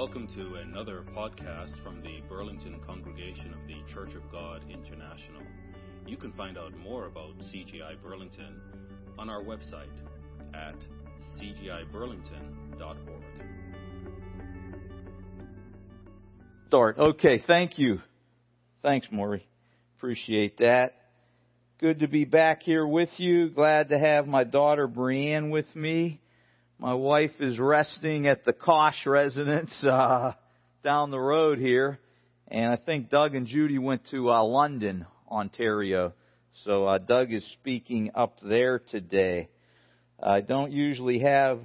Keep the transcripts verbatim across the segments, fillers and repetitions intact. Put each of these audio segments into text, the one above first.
Welcome to another podcast from the Burlington congregation of the Church of God International. You can find out more about C G I Burlington on our website at c g i burlington dot org. Start. Okay, thank you. Thanks, Maury. Appreciate that. Good to be back here with you. Glad to have my daughter Brianne with me. My wife is resting at the Kosh residence uh, down the road here. And I think Doug and Judy went to uh, London, Ontario. So uh, Doug is speaking up there today. I don't usually have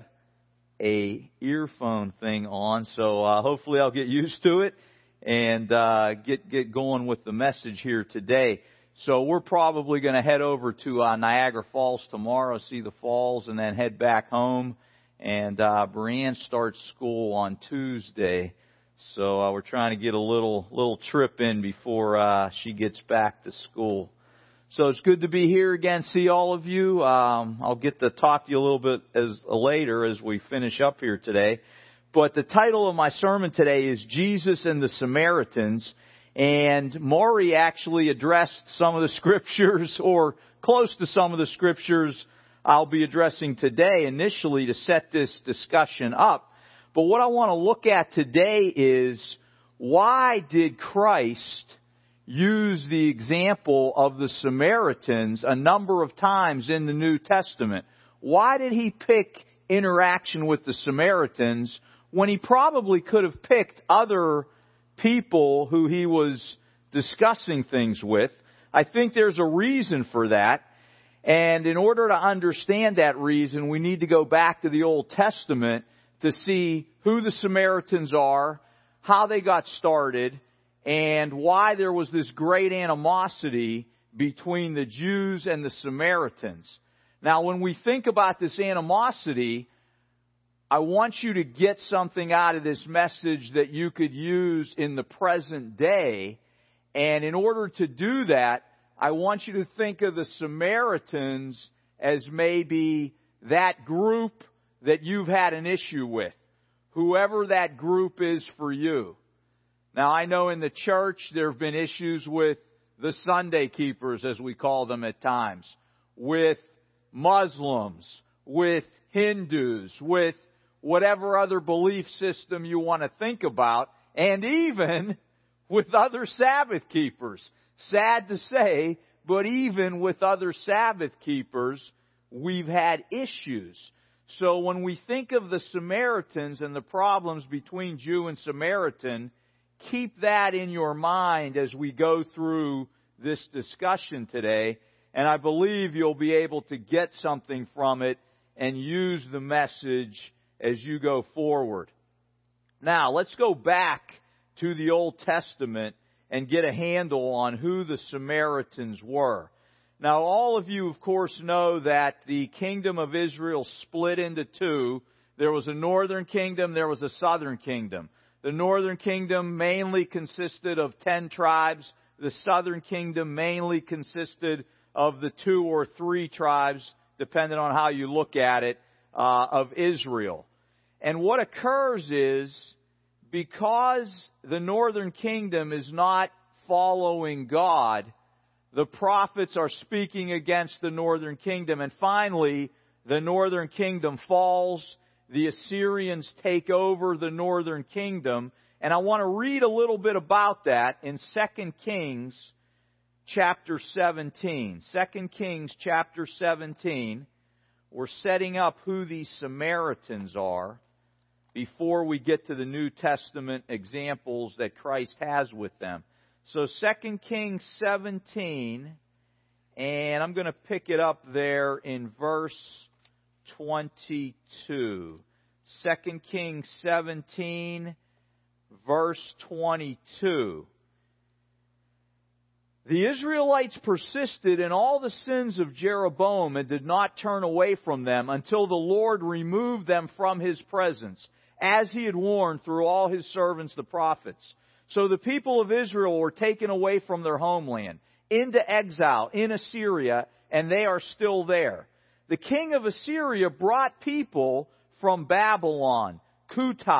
a earphone thing on, so uh, hopefully I'll get used to it and uh, get get going with the message here today. So we're probably going to head over to uh, Niagara Falls tomorrow, see the falls, and then head back home. And uh, Brianne starts school on Tuesday, so uh, we're trying to get a little little trip in before uh, she gets back to school. So it's good to be here again, see all of you. Um, I'll get to talk to you a little bit as later as we finish up here today. But the title of my sermon today is Jesus and the Samaritans. And Maury actually addressed some of the scriptures, or close to some of the scriptures I'll be addressing today initially to set this discussion up. But what I want to look at today is, why did Christ use the example of the Samaritans a number of times in the New Testament? Why did he pick interaction with the Samaritans when he probably could have picked other people who he was discussing things with? I think there's a reason for that. And in order to understand that reason, we need to go back to the Old Testament to see who the Samaritans are, how they got started, and why there was this great animosity between the Jews and the Samaritans. Now, when we think about this animosity, I want you to get something out of this message that you could use in the present day. And in order to do that, I want you to think of the Samaritans as maybe that group that you've had an issue with, whoever that group is for you. Now, I know in the church there have been issues with the Sunday keepers, as we call them at times, with Muslims, with Hindus, with whatever other belief system you want to think about, and even with other Sabbath keepers. Sad to say, but even with other Sabbath keepers, we've had issues. So when we think of the Samaritans and the problems between Jew and Samaritan, keep that in your mind as we go through this discussion today. And I believe you'll be able to get something from it and use the message as you go forward. Now, let's go back to the Old Testament and get a handle on who the Samaritans were. Now, all of you, of course, know that the kingdom of Israel split into two. There was a northern kingdom, there was a southern kingdom. The northern kingdom mainly consisted of ten tribes. The southern kingdom mainly consisted of the two or three tribes, depending on how you look at it, uh, of Israel. And what occurs is, because the northern kingdom is not following God, the prophets are speaking against the northern kingdom. And finally, the northern kingdom falls. The Assyrians take over the northern kingdom. And I want to read a little bit about that in Second Kings chapter seventeen. Second Kings chapter seventeen. We're setting up who these Samaritans are before we get to the New Testament examples that Christ has with them. So Second Kings seventeen, and I'm going to pick it up there in verse twenty-two. Second Kings seventeen, verse twenty-two. The Israelites persisted in all the sins of Jeroboam and did not turn away from them until the Lord removed them from His presence, as He had warned through all His servants the prophets. So the people of Israel were taken away from their homeland, into exile in Assyria, and they are still there. The king of Assyria brought people from Babylon, Cutha,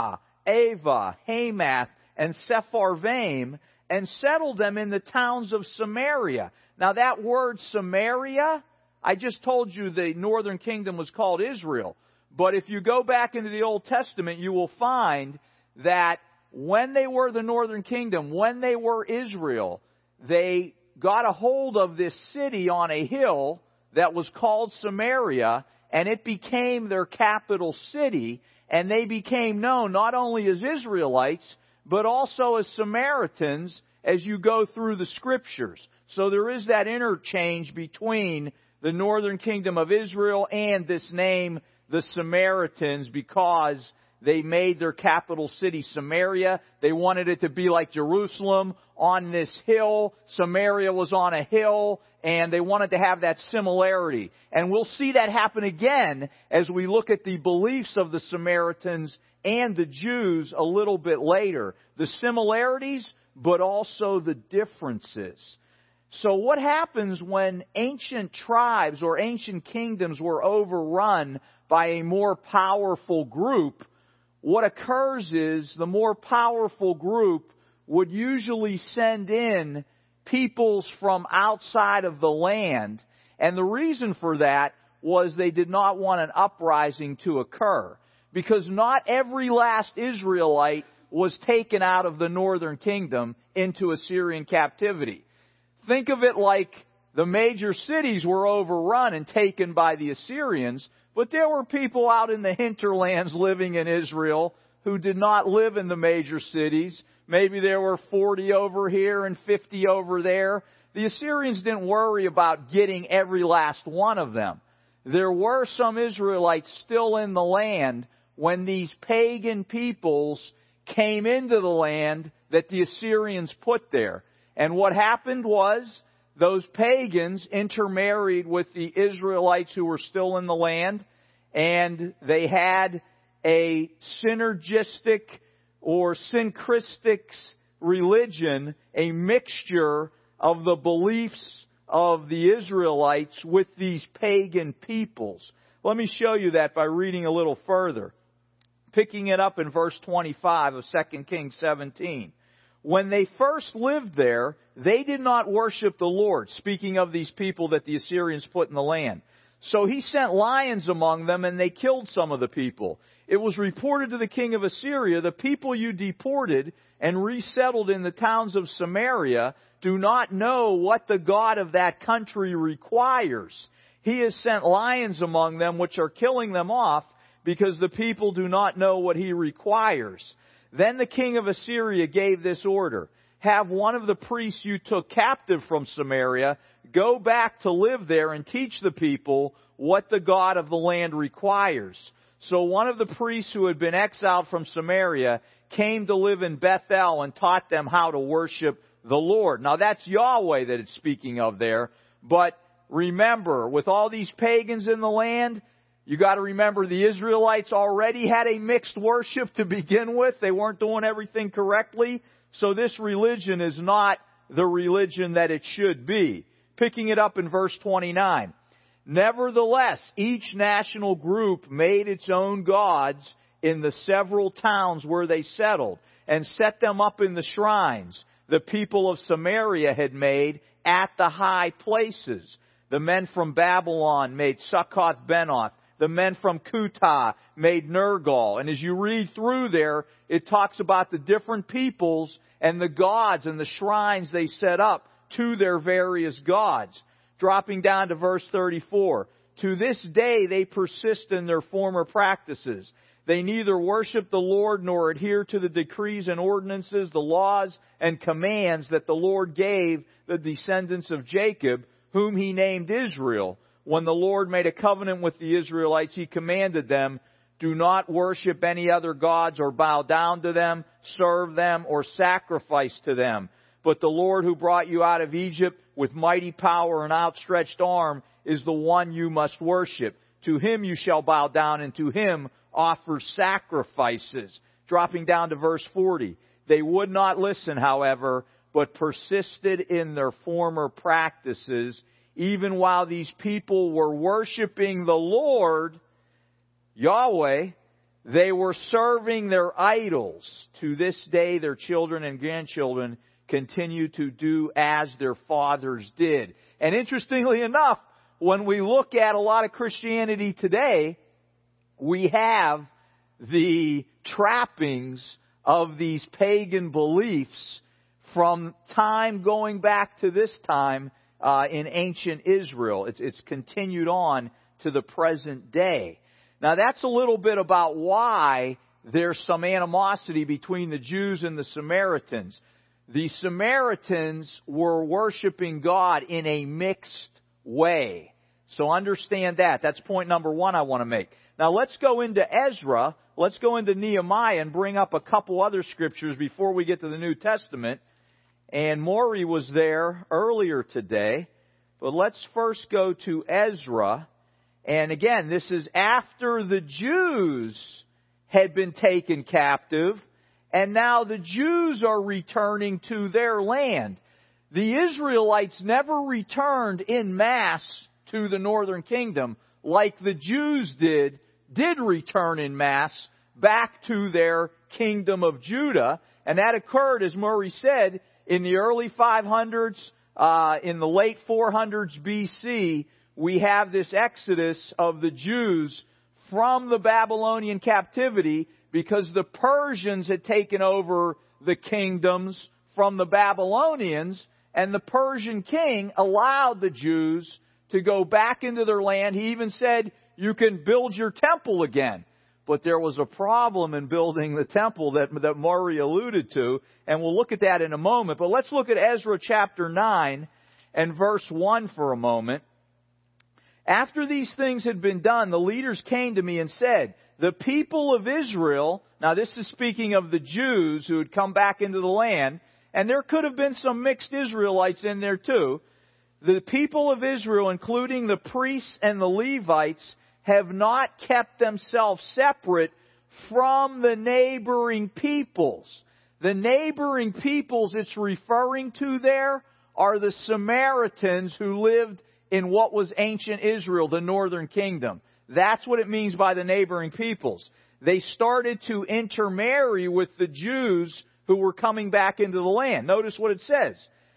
Ava, Hamath, and Sepharvaim, and settled them in the towns of Samaria. Now that word Samaria, I just told you the northern kingdom was called Israel. But if you go back into the Old Testament, you will find that when they were the northern kingdom, when they were Israel, they got a hold of this city on a hill that was called Samaria, and it became their capital city, and they became known not only as Israelites, but also as Samaritans as you go through the Scriptures. So there is that interchange between the northern kingdom of Israel and this name, the Samaritans, because they made their capital city Samaria. They wanted it to be like Jerusalem on this hill. Samaria was on a hill, and they wanted to have that similarity. And we'll see that happen again as we look at the beliefs of the Samaritans and the Jews a little bit later. The similarities, but also the differences. So what happens when ancient tribes or ancient kingdoms were overrun by a more powerful group? What occurs is the more powerful group would usually send in peoples from outside of the land. And the reason for that was they did not want an uprising to occur. Because not every last Israelite was taken out of the northern kingdom into Assyrian captivity. Think of it like the major cities were overrun and taken by the Assyrians, but there were people out in the hinterlands living in Israel who did not live in the major cities. Maybe there were forty over here and fifty over there. The Assyrians didn't worry about getting every last one of them. There were some Israelites still in the land when these pagan peoples came into the land that the Assyrians put there. And what happened was those pagans intermarried with the Israelites who were still in the land, and they had a synergistic or syncretic religion, a mixture of the beliefs of the Israelites with these pagan peoples. Let me show you that by reading a little further. Picking it up in verse twenty-five of Second Kings seventeen. When they first lived there, they did not worship the Lord, speaking of these people that the Assyrians put in the land. So he sent lions among them, and they killed some of the people. It was reported to the king of Assyria, the people you deported and resettled in the towns of Samaria do not know what the God of that country requires. He has sent lions among them, which are killing them off, because the people do not know what he requires. Then the king of Assyria gave this order: have one of the priests you took captive from Samaria go back to live there and teach the people what the God of the land requires. So one of the priests who had been exiled from Samaria came to live in Bethel and taught them how to worship the Lord. Now that's Yahweh that it's speaking of there. But remember, with all these pagans in the land, you got to remember the Israelites already had a mixed worship to begin with. They weren't doing everything correctly. So this religion is not the religion that it should be. Picking it up in verse twenty-nine. Nevertheless, each national group made its own gods in the several towns where they settled and set them up in the shrines the people of Samaria had made at the high places. The men from Babylon made Succoth-Benoth. The men from Kutah made Nergal. And as you read through there, it talks about the different peoples and the gods and the shrines they set up to their various gods. Dropping down to verse thirty-four. To this day they persist in their former practices. They neither worship the Lord nor adhere to the decrees and ordinances, the laws and commands that the Lord gave the descendants of Jacob, whom he named Israel. When the Lord made a covenant with the Israelites, he commanded them, do not worship any other gods or bow down to them, serve them, or sacrifice to them. But the Lord who brought you out of Egypt with mighty power and outstretched arm is the one you must worship. To him you shall bow down, and to him offer sacrifices. Dropping down to verse forty. They would not listen, however, but persisted in their former practices. Even while these people were worshiping the Lord, Yahweh, They were serving their idols. To this day, their children and grandchildren continue to do as their fathers did. And interestingly enough, when we look at a lot of Christianity today, we have the trappings of these pagan beliefs from time going back to this time uh, in ancient Israel. It's, it's continued on to the present day. Now that's a little bit about why there's some animosity between the Jews and the Samaritans. The Samaritans were worshiping God in a mixed way. So understand that. That's point number one I want to make. Now let's go into Ezra. Let's go into Nehemiah and bring up a couple other scriptures before we get to the New Testament. And Maury was there earlier today. But let's first go to Ezra. And again, this is after the Jews had been taken captive. And now the Jews are returning to their land. The Israelites never returned en masse to the northern kingdom like the Jews did, did return en masse back to their kingdom of Judah. And that occurred, as Murray said, in the early five hundreds, uh, in the late four hundreds B C, we have this exodus of the Jews from the Babylonian captivity because the Persians had taken over the kingdoms from the Babylonians, and the Persian king allowed the Jews to go back into their land. He even said, you can build your temple again. But there was a problem in building the temple that, that Maury alluded to, and we'll look at that in a moment. But let's look at Ezra chapter nine and verse one for a moment. After these things had been done, the leaders came to me and said, the people of Israel, now this is speaking of the Jews who had come back into the land, and there could have been some mixed Israelites in there too. The people of Israel, including the priests and the Levites, have not kept themselves separate from the neighboring peoples. The neighboring peoples it's referring to there are the Samaritans who lived in what was ancient Israel, the northern kingdom. That's what it means by the neighboring peoples. They started to intermarry with the Jews who were coming back into the land. Notice what it says.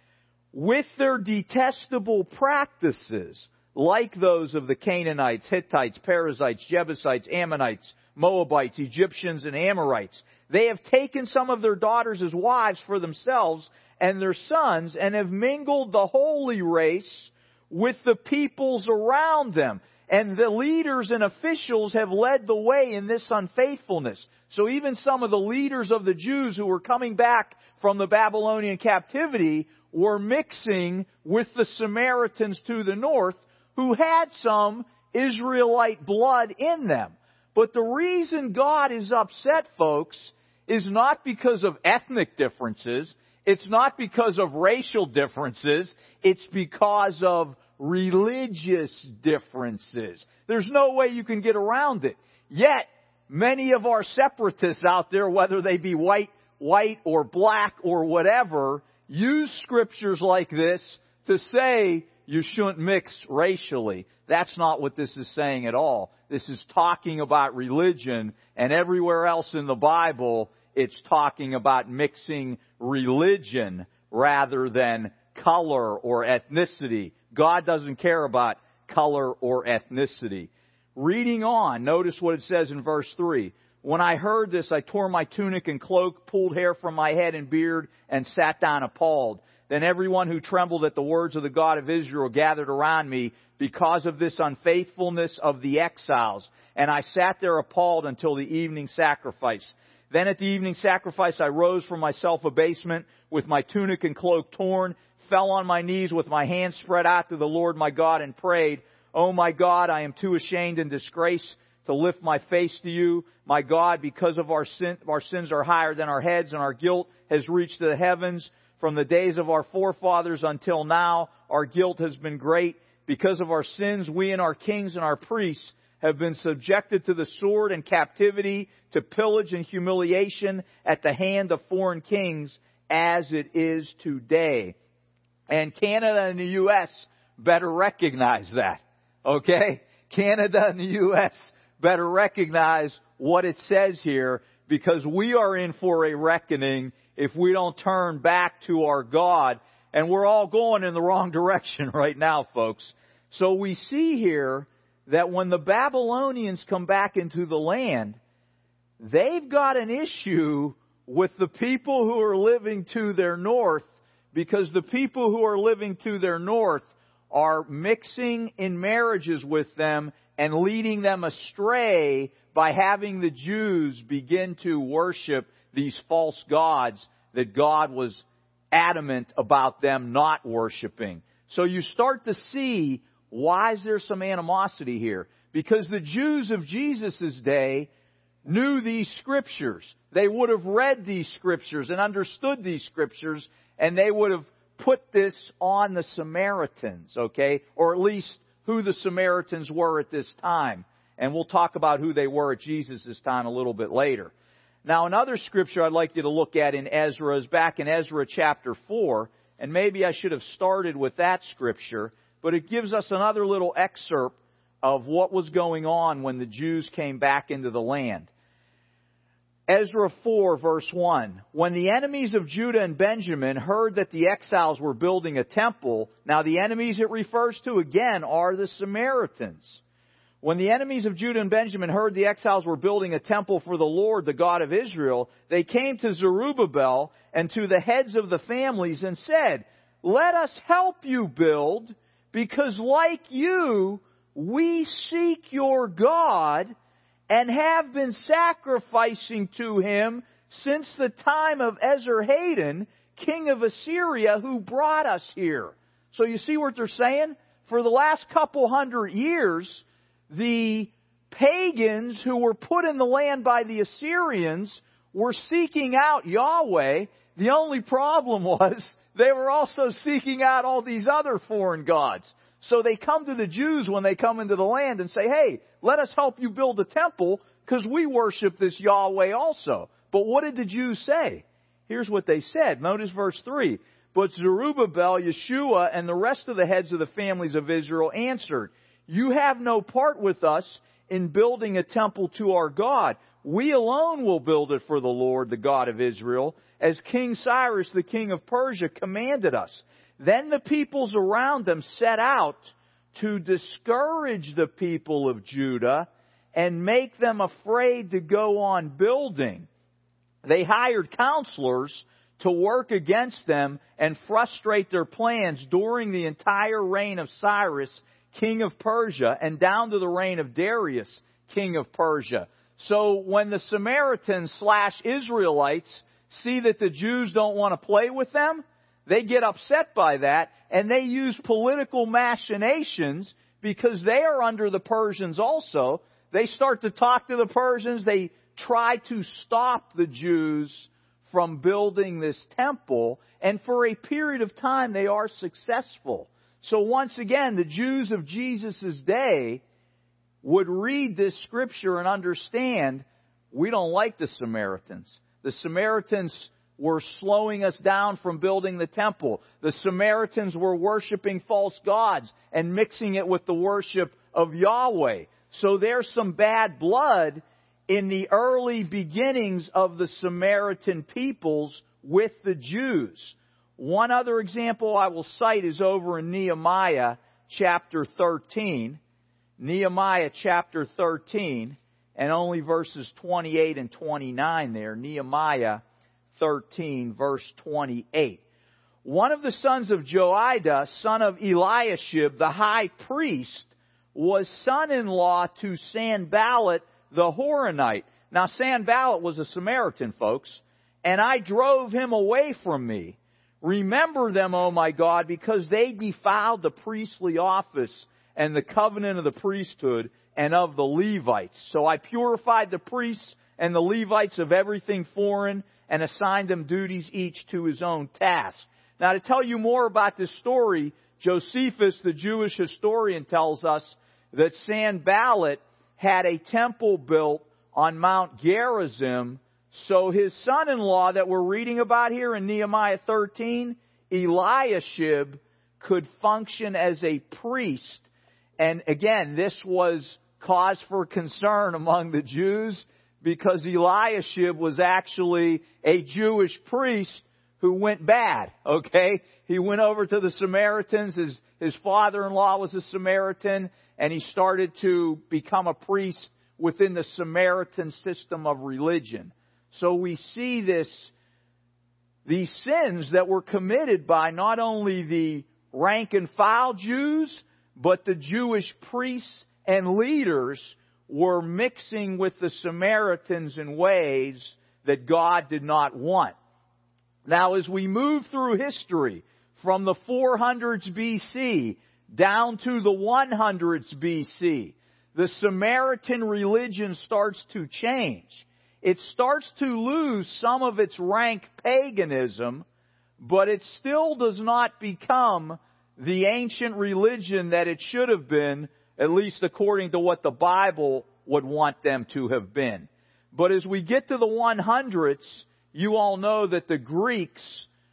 With their detestable practices, like those of the Canaanites, Hittites, Perizzites, Jebusites, Ammonites, Moabites, Egyptians, and Amorites, they have taken some of their daughters as wives for themselves and their sons, and have mingled the holy race with the peoples around them. And the leaders and officials have led the way in this unfaithfulness. So even some of the leaders of the Jews who were coming back from the Babylonian captivity were mixing with the Samaritans to the north, who had some Israelite blood in them. But the reason God is upset, folks, is not because of ethnic differences. It's not because of racial differences. It's because of religious differences. There's no way you can get around it. Yet, many of our separatists out there, whether they be white, white or black or whatever, use scriptures like this to say you shouldn't mix racially. That's not what this is saying at all. This is talking about religion, and everywhere else in the Bible, it's talking about mixing religion rather than color or ethnicity. God doesn't care about color or ethnicity. Reading on, notice what it says in verse three. When I heard this, I tore my tunic and cloak, pulled hair from my head and beard, and sat down appalled. Then everyone who trembled at the words of the God of Israel gathered around me because of this unfaithfulness of the exiles. And I sat there appalled until the evening sacrifice. Then at the evening sacrifice, I rose from my self-abasement with my tunic and cloak torn, fell on my knees with my hands spread out to the Lord my God and prayed, Oh my God, I am too ashamed and disgraced to lift my face to you. My God, because of our sin, our sins are higher than our heads, and our guilt has reached the heavens. From the days of our forefathers until now, our guilt has been great. Because of our sins, we and our kings and our priests have been subjected to the sword and captivity, to pillage and humiliation at the hand of foreign kings, as it is today. And Canada and the U S better recognize that. Okay? Canada and the U S better recognize what it says here, because we are in for a reckoning if we don't turn back to our God. And we're all going in the wrong direction right now, folks. So we see here that when the Babylonians come back into the land, they've got an issue with the people who are living to their north, because the people who are living to their north are mixing in marriages with them and leading them astray by having the Jews begin to worship these false gods that God was adamant about them not worshiping. So you start to see, why is there some animosity here? Because the Jews of Jesus' day knew these Scriptures. They would have read these Scriptures and understood these Scriptures, and they would have put this on the Samaritans, okay? Or at least who the Samaritans were at this time. And we'll talk about who they were at Jesus' time a little bit later. Now, another scripture I'd like you to look at in Ezra is back in Ezra chapter four. And maybe I should have started with that scripture, but it gives us another little excerpt of what was going on when the Jews came back into the land. Ezra four, verse one. When the enemies of Judah and Benjamin heard that the exiles were building a temple, now the enemies it refers to again are the Samaritans. When the enemies of Judah and Benjamin heard the exiles were building a temple for the Lord, the God of Israel, they came to Zerubbabel and to the heads of the families and said, "Let us help you build, because like you, we seek your God and have been sacrificing to Him since the time of Esarhaddon, king of Assyria, who brought us here." So you see what they're saying? For the last couple hundred years, the pagans who were put in the land by the Assyrians were seeking out Yahweh. The only problem was they were also seeking out all these other foreign gods. So they come to the Jews when they come into the land and say, "Hey, let us help you build a temple because we worship this Yahweh also." But what did the Jews say? Here's what they said. Notice verse three. But Zerubbabel, Yeshua, and the rest of the heads of the families of Israel answered, "You have no part with us in building a temple to our God. We alone will build it for the Lord, the God of Israel, as King Cyrus, the king of Persia, commanded us." Then the peoples around them set out to discourage the people of Judah and make them afraid to go on building. They hired counselors to work against them and frustrate their plans during the entire reign of Cyrus, king of Persia, and down to the reign of Darius, king of Persia. So when the Samaritans slash Israelites see that the Jews don't want to play with them, they get upset by that, and they use political machinations because they are under the Persians also. They start to talk to the Persians. They try to stop the Jews from building this temple, and for a period of time they are successful. So once again, the Jews of Jesus' day would read this scripture and understand, we don't like the Samaritans. The Samaritans were slowing us down from building the temple. The Samaritans were worshiping false gods and mixing it with the worship of Yahweh. So there's some bad blood in the early beginnings of the Samaritan peoples with the Jews. One other example I will cite is over in Nehemiah chapter thirteen. Nehemiah chapter thirteen, and only verses twenty-eight and twenty-nine there. Nehemiah thirteen, verse twenty-eight. One of the sons of Joiada, son of Eliashib, the high priest, was son-in-law to Sanballat the Horonite. Now, Sanballat was a Samaritan, folks, and I drove him away from me. Remember them, O my God, because they defiled the priestly office and the covenant of the priesthood and of the Levites. So I purified the priests and the Levites of everything foreign and assigned them duties each to his own task. Now, to tell you more about this story, Josephus, the Jewish historian, tells us that Sanballat had a temple built on Mount Gerizim. So his son-in-law that we're reading about here in Nehemiah thirteen, Eliashib, could function as a priest. And again, this was cause for concern among the Jews. because Eliashib was actually a Jewish priest who went bad, okay? He went over to the Samaritans. His, his father-in-law was a Samaritan, and he started to become a priest within the Samaritan system of religion. So we see this, these sins that were committed by not only the rank and file Jews, but the Jewish priests and leaders were mixing with the Samaritans in ways that God did not want. Now, as we move through history from the four hundreds B C down to the one hundreds B C, the Samaritan religion starts to change. It starts to lose some of its rank paganism, but it still does not become the ancient religion that it should have been, at least according to what the Bible would want them to have been. But as we get to the one hundreds, you all know that the Greeks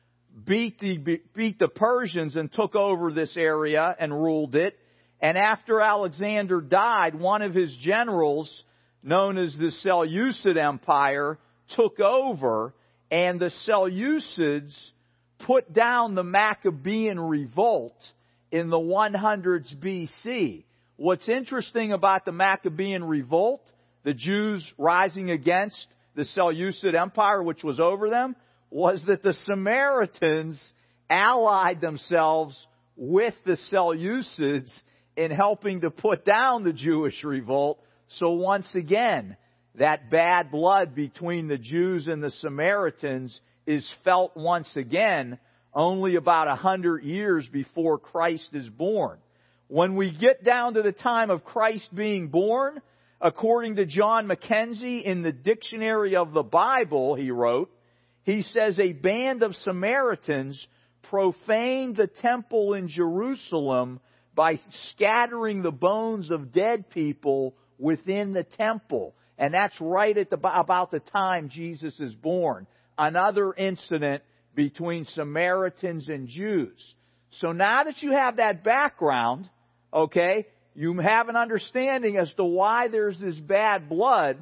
beat the, beat the Persians and took over this area and ruled it. And after Alexander died, one of his generals, known as the Seleucid Empire, took over, and the Seleucids put down the Maccabean revolt in the one hundreds B C. What's interesting about the Maccabean revolt, the Jews rising against the Seleucid Empire, which was over them, was that the Samaritans allied themselves with the Seleucids in helping to put down the Jewish revolt. So once again, that bad blood between the Jews and the Samaritans is felt once again only about a hundred years before Christ is born. When we get down to the time of Christ being born, according to John Mackenzie in the Dictionary of the Bible, he wrote, he says, a band of Samaritans profaned the temple in Jerusalem by scattering the bones of dead people within the temple. And that's right at the, about the time Jesus is born. Another incident between Samaritans and Jews. So now that you have that background, okay, you have an understanding as to why there's this bad blood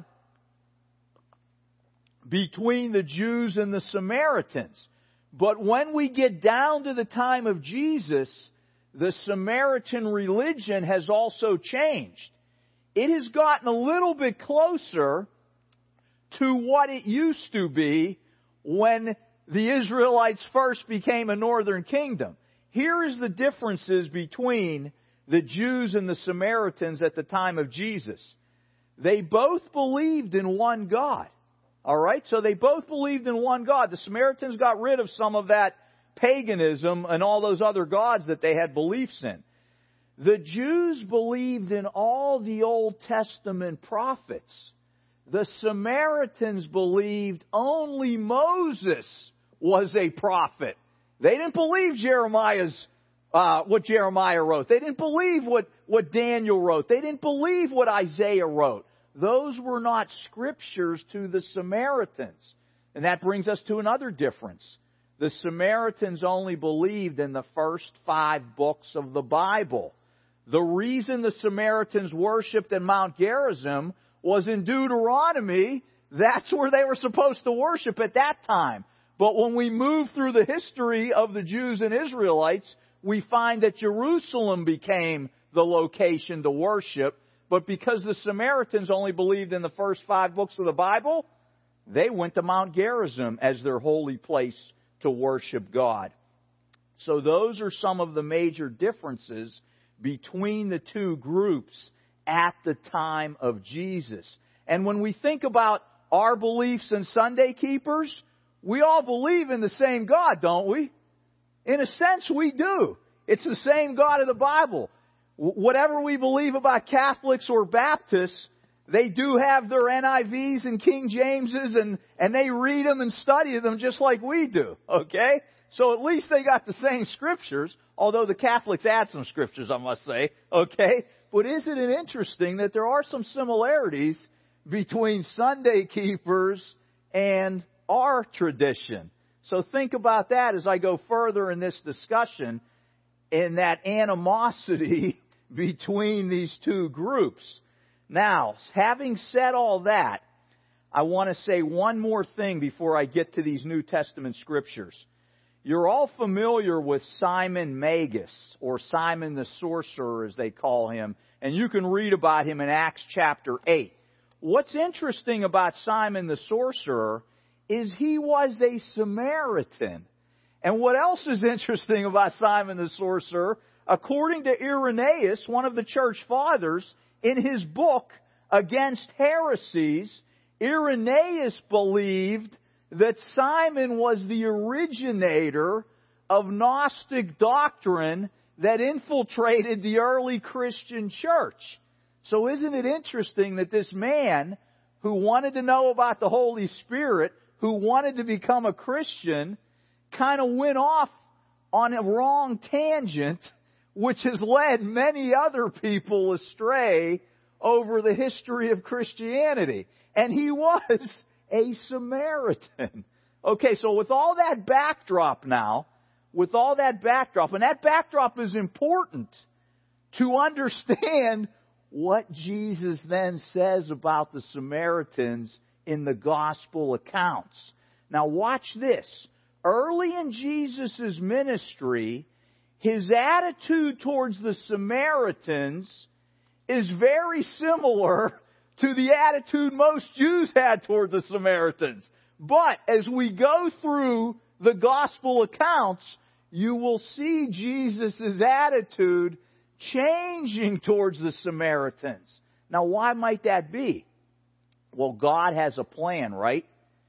between the Jews and the Samaritans. But when we get down to the time of Jesus, the Samaritan religion has also changed. It has gotten a little bit closer to what it used to be when the Israelites first became a northern kingdom. Here is the differences between the Jews and the Samaritans at the time of Jesus. They both believed in one God. All right? So they both believed in one God. The Samaritans got rid of some of that paganism and all those other gods that they had beliefs in. The Jews believed in all the Old Testament prophets. The Samaritans believed only Moses was a prophet. They didn't believe Jeremiah's, uh, what Jeremiah wrote. They didn't believe what, what Daniel wrote. They didn't believe what Isaiah wrote. Those were not scriptures to the Samaritans. And that brings us to another difference. The Samaritans only believed in the first five books of the Bible. The reason the Samaritans worshipped at Mount Gerizim was in Deuteronomy. That's where they were supposed to worship at that time. But when we move through the history of the Jews and Israelites, we find that Jerusalem became the location to worship. But because the Samaritans only believed in the first five books of the Bible, they went to Mount Gerizim as their holy place to worship God. So those are some of the major differences between the two groups at the time of Jesus. And when we think about our beliefs in Sunday keepers, we all believe in the same God, don't we? In a sense, we do. It's the same God of the Bible. Whatever we believe about Catholics or Baptists, they do have their N I Vs and King Jameses, and, and they read them and study them just like we do, okay? So at least they got the same scriptures, although the Catholics add some scriptures, I must say, okay? But isn't it interesting that there are some similarities between Sunday keepers and our tradition? So think about that as I go further in this discussion, in that animosity between these two groups. Now, having said all that, I want to say one more thing before I get to these New Testament scriptures. You're all familiar with Simon Magus, or Simon the Sorcerer as they call him, and you can read about him in Acts chapter eight. What's interesting about Simon the Sorcerer is he was a Samaritan. And what else is interesting about Simon the Sorcerer? According to Irenaeus, one of the church fathers, in his book Against Heresies, Irenaeus believed that Simon was the originator of Gnostic doctrine that infiltrated the early Christian church. So isn't it interesting that this man who wanted to know about the Holy Spirit, who wanted to become a Christian, kind of went off on a wrong tangent, which has led many other people astray over the history of Christianity. And he was a Samaritan. Okay, so with all that backdrop now, with all that backdrop, and that backdrop is important to understand what Jesus then says about the Samaritans in the gospel accounts. Now watch this. Early in Jesus' ministry, his attitude towards the Samaritans is very similar to the attitude most Jews had toward the Samaritans. But as we go through the gospel accounts, you will see Jesus' attitude changing towards the Samaritans. Now, why might that be? Well, God has a plan, right?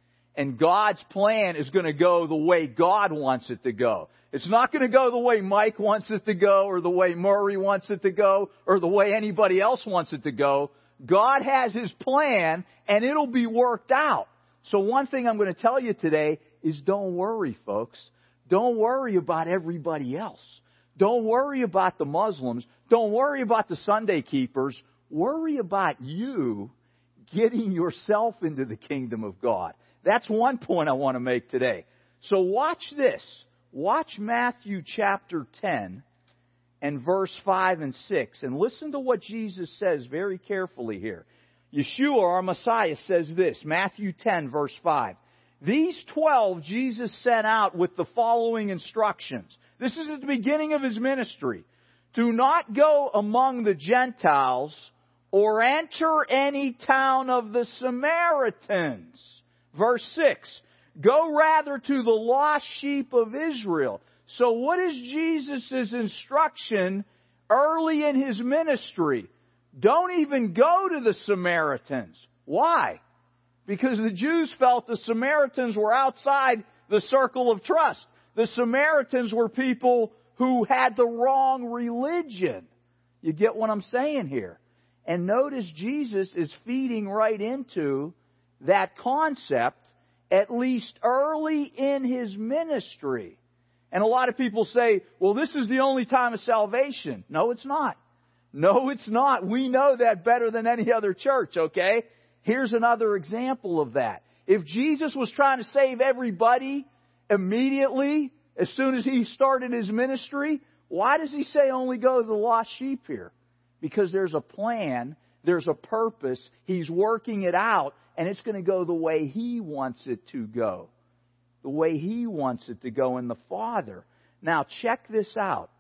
And God's plan is going to go the way God wants it to go. It's not going to go the way Mike wants it to go, or the way Murray wants it to go, or the way anybody else wants it to go. God has His plan, and it'll be worked out. So one thing I'm going to tell you today is don't worry, folks. Don't worry about everybody else. Don't worry about the Muslims. Don't worry about the Sunday keepers. Worry about you getting yourself into the kingdom of God. That's one point I want to make today. So watch this. Watch Matthew chapter ten and verse five and six. And listen to what Jesus says very carefully here. Yeshua, our Messiah, says this. Matthew ten, verse five. These twelve Jesus sent out with the following instructions. This is at the beginning of His ministry. Do not go among the Gentiles or enter any town of the Samaritans. Verse six. Go rather to the lost sheep of Israel. So what is Jesus' instruction early in His ministry? Don't even go to the Samaritans. Why? Because the Jews felt the Samaritans were outside the circle of trust. The Samaritans were people who had the wrong religion. You get what I'm saying here? And notice Jesus is feeding right into that concept, at least early in His ministry. And a lot of people say, well, this is the only time of salvation. No, it's not. No, it's not. We know that better than any other church, okay? Here's another example of that. If Jesus was trying to save everybody immediately, as soon as He started His ministry, why does He say only go to the lost sheep here? Because there's a plan, there's a purpose, He's working it out, and it's going to go the way He wants it to go. The way He wants it to go in the Father. Now, check this out.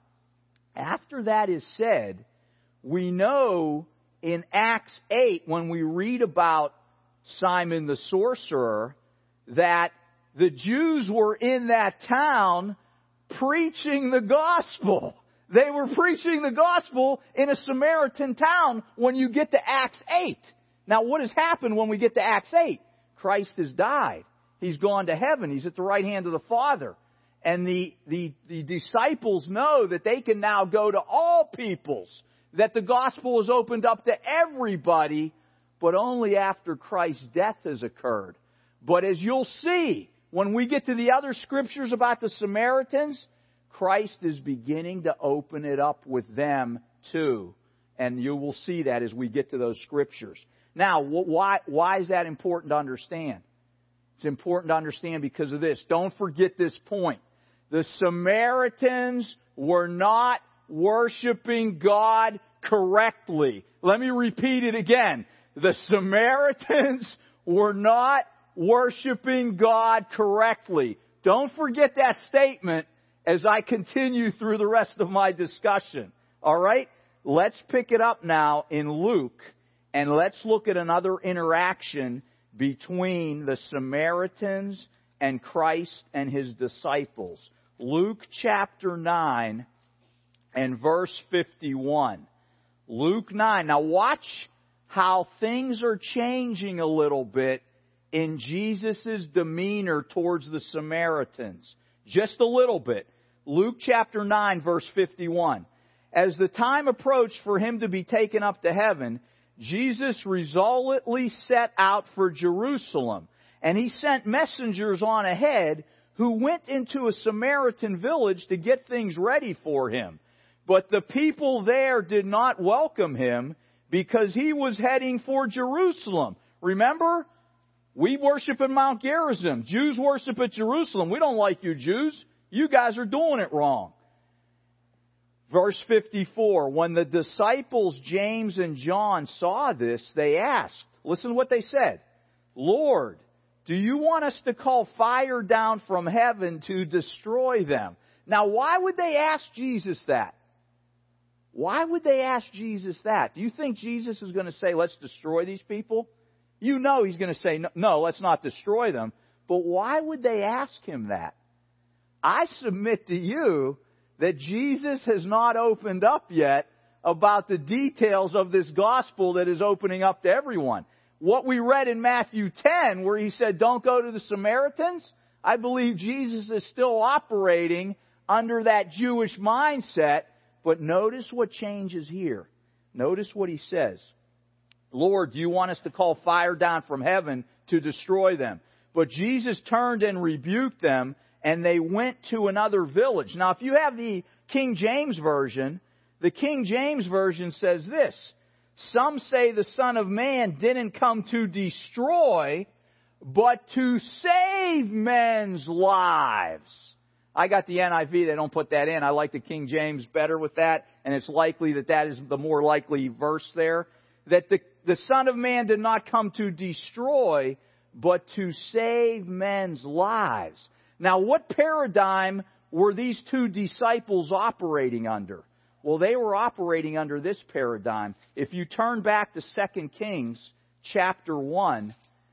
After that is said, we know in Acts eight, when we read about Simon the Sorcerer, that the Jews were in that town preaching the gospel. They were preaching the gospel in a Samaritan town when you get to Acts eight. Now, what has happened when we get to Acts eight? Christ has died. He's gone to heaven. He's at the right hand of the Father. And the, the, the disciples know that they can now go to all peoples, that the gospel is opened up to everybody, but only after Christ's death has occurred. But as you'll see, when we get to the other scriptures about the Samaritans, Christ is beginning to open it up with them too. And you will see that as we get to those scriptures. Now, why, why is that important to understand? It's important to understand because of this. Don't forget this point. The Samaritans were not worshiping God correctly. Let me repeat it again. The Samaritans were not worshiping God correctly. Don't forget that statement as I continue through the rest of my discussion. All right? Let's pick it up now in Luke, and let's look at another interaction between the Samaritans and Christ and His disciples. Luke chapter nine and verse fifty-one. Luke nine. Now watch how things are changing a little bit in Jesus' demeanor towards the Samaritans. Just a little bit. Luke chapter nine, verse fifty-one. As the time approached for Him to be taken up to heaven, Jesus resolutely set out for Jerusalem, and He sent messengers on ahead who went into a Samaritan village to get things ready for Him. But the people there did not welcome Him because He was heading for Jerusalem. Remember? We worship at Mount Gerizim. Jews worship at Jerusalem. We don't like you Jews. You guys are doing it wrong. Verse fifty-four, when the disciples James and John saw this, they asked, listen to what they said, Lord, do you want us to call fire down from heaven to destroy them? Now, why would they ask Jesus that? Why would they ask Jesus that? Do you think Jesus is going to say, let's destroy these people? You know He's going to say, no, let's not destroy them. But why would they ask Him that? I submit to you that Jesus has not opened up yet about the details of this gospel that is opening up to everyone. What we read in Matthew ten, where He said, don't go to the Samaritans, I believe Jesus is still operating under that Jewish mindset. But notice what changes here. Notice what He says. Lord, do you want us to call fire down from heaven to destroy them? But Jesus turned and rebuked them, and they went to another village. Now, if you have the King James Version, the King James Version says this, some say the Son of Man didn't come to destroy, but to save men's lives. I got the N I V, they don't put that in. I like the King James better with that, and it's likely that that is the more likely verse there. That the, the Son of Man did not come to destroy, but to save men's lives. Now, what paradigm were these two disciples operating under? Well, they were operating under this paradigm. If you turn back to Second Kings chapter one,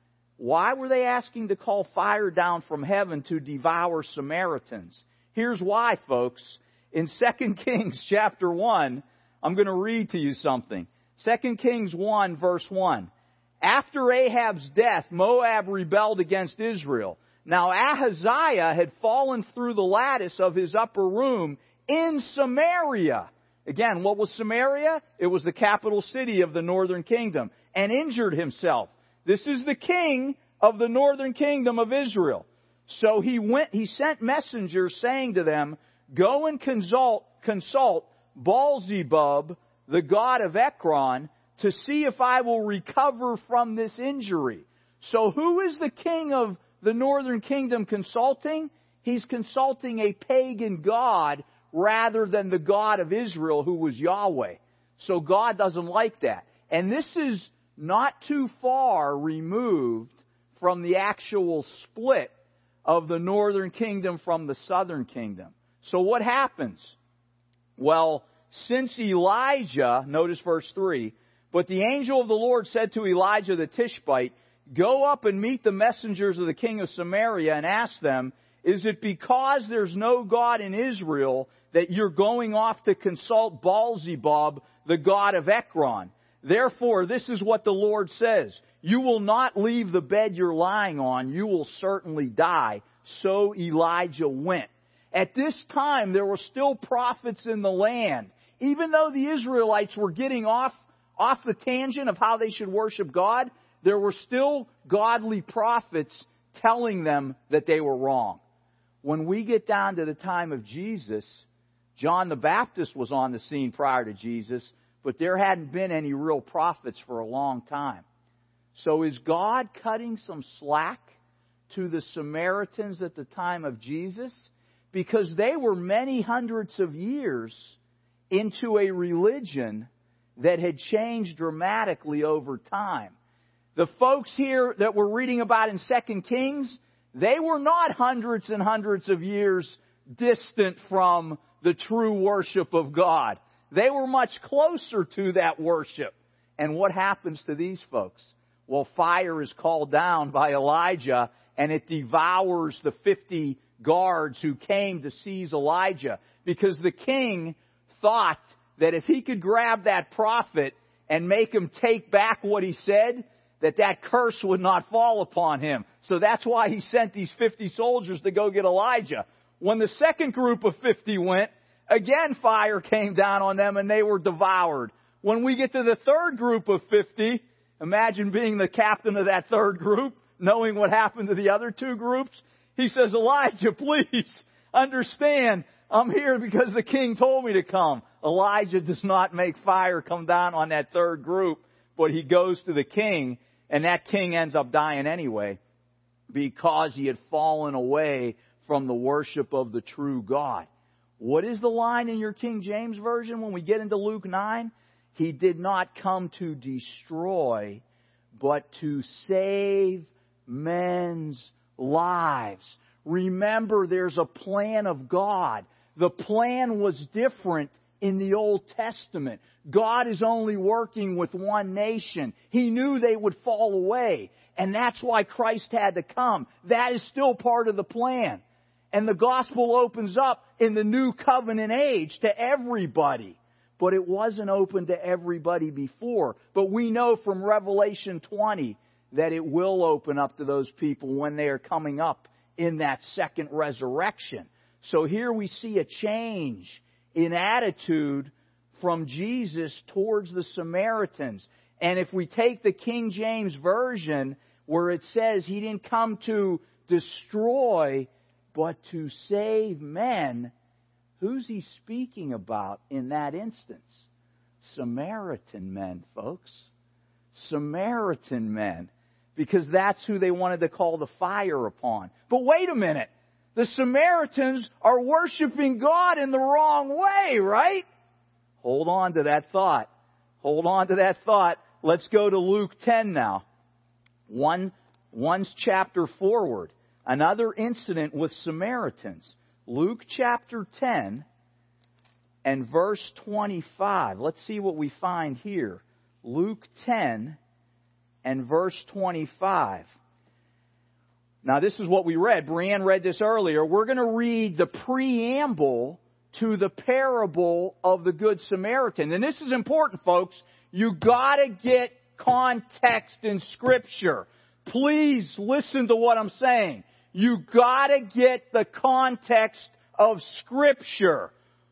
why were they asking to call fire down from heaven to devour Samaritans? Here's why, folks. In Second Kings chapter one, I'm going to read to you something. Second Kings one, verse one. After Ahab's death, Moab rebelled against Israel. Now Ahaziah had fallen through the lattice of his upper room in Samaria. Again, what was Samaria? It was the capital city of the northern kingdom. And injured himself. This is the king of the northern kingdom of Israel. So he went, he sent messengers saying to them, go and consult, consult Baal-zebub, the god of Ekron, to see if I will recover from this injury. So who is the king of the northern kingdom consulting? He's consulting a pagan god rather than the God of Israel, who was Yahweh. So God doesn't like that. And this is not too far removed from the actual split of the northern kingdom from the southern kingdom. So what happens? Well, since Elijah, notice verse three, but the angel of the Lord said to Elijah the Tishbite, go up and meet the messengers of the king of Samaria and ask them, is it because there's no God in Israel that you're going off to consult Baal-zebub, the god of Ekron? Therefore, this is what the Lord says. You will not leave the bed you're lying on. You will certainly die. So Elijah went. At this time, there were still prophets in the land. Even though the Israelites were getting off, off the tangent of how they should worship God, there were still godly prophets telling them that they were wrong. When we get down to the time of Jesus, John the Baptist was on the scene prior to Jesus, but there hadn't been any real prophets for a long time. So is God cutting some slack to the Samaritans at the time of Jesus? Because they were many hundreds of years into a religion that had changed dramatically over time. The folks here that we're reading about in Second Kings, they were not hundreds and hundreds of years distant from the true worship of God. They were much closer to that worship. And what happens to these folks? Well, fire is called down by Elijah, and it devours the fifty guards who came to seize Elijah. Because the king thought that if he could grab that prophet and make him take back what he said, that that curse would not fall upon him. So that's why he sent these fifty soldiers to go get Elijah. When the second group of fifty went, again fire came down on them and they were devoured. When we get to the third group of fifty, imagine being the captain of that third group, knowing what happened to the other two groups. He says, Elijah, please understand, I'm here because the king told me to come. Elijah does not make fire come down on that third group, but he goes to the king, and that king ends up dying anyway because he had fallen away from the worship of the true God. What is the line in your King James Version when we get into Luke nine? He did not come to destroy, but to save men's lives. Remember, there's a plan of God. The plan was different in the Old Testament. God is only working with one nation. He knew they would fall away. And that's why Christ had to come. That is still part of the plan. And the gospel opens up in the new covenant age to everybody. But it wasn't open to everybody before. But we know from Revelation twenty that it will open up to those people when they are coming up in that second resurrection. So here we see a change in attitude from Jesus towards the Samaritans. And if we take the King James Version, where it says He didn't come to destroy, but to save men, who's He speaking about in that instance? Samaritan men, folks. Samaritan men. Because that's who they wanted to call the fire upon. But wait a minute. The Samaritans are worshiping God in the wrong way, right? Hold on to that thought. Hold on to that thought. Let's go to Luke ten now. One, one's chapter forward. Another incident with Samaritans. Luke chapter ten and verse twenty-five. Let's see what we find here. Luke ten and verse twenty-five. Now, this is what we read. Brianne read this earlier. We're going to read the preamble to the parable of the Good Samaritan. And this is important, folks. You got to get context in Scripture. Please listen to what I'm saying. You got to get the context of Scripture.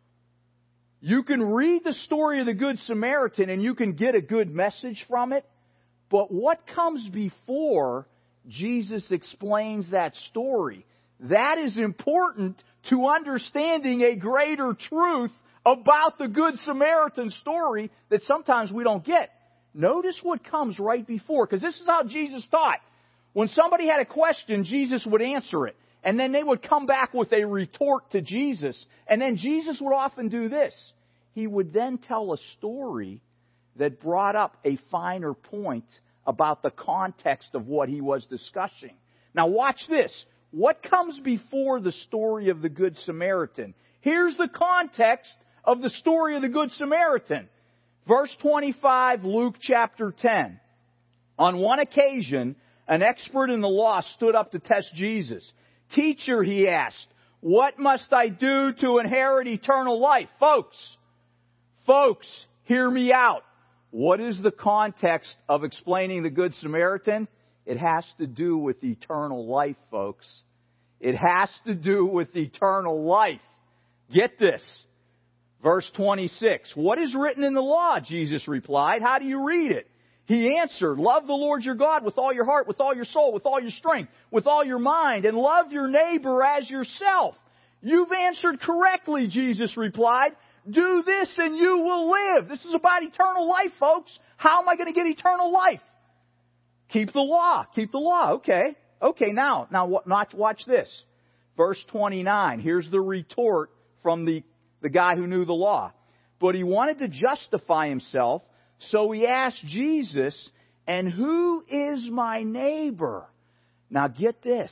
You can read the story of the Good Samaritan and you can get a good message from it. But what comes before Jesus explains that story? That is important to understanding a greater truth about the Good Samaritan story that sometimes we don't get. Notice what comes right before, because this is how Jesus taught. When somebody had a question, Jesus would answer it. And then they would come back with a retort to Jesus. And then Jesus would often do this. He would then tell a story that brought up a finer point about the context of what he was discussing. Now watch this. What comes before the story of the Good Samaritan? Here's the context of the story of the Good Samaritan. Verse twenty-five, Luke chapter ten. On one occasion, an expert in the law stood up to test Jesus. Teacher, he asked, what must I do to inherit eternal life? Folks, folks, hear me out. What is the context of explaining the Good Samaritan? It has to do with eternal life, folks. It has to do with eternal life. Get this. Verse twenty-six. What is written in the law? Jesus replied. How do you read it? He answered, love the Lord your God with all your heart, with all your soul, with all your strength, with all your mind, and love your neighbor as yourself. You've answered correctly, Jesus replied. Do this and you will live. This is about eternal life, folks. How am I going to get eternal life? Keep the law. Keep the law. Okay. Okay, now, now watch this. Verse twenty-nine. Here's the retort from the, the guy who knew the law. But he wanted to justify himself, so he asked Jesus, And who is my neighbor? Now get this.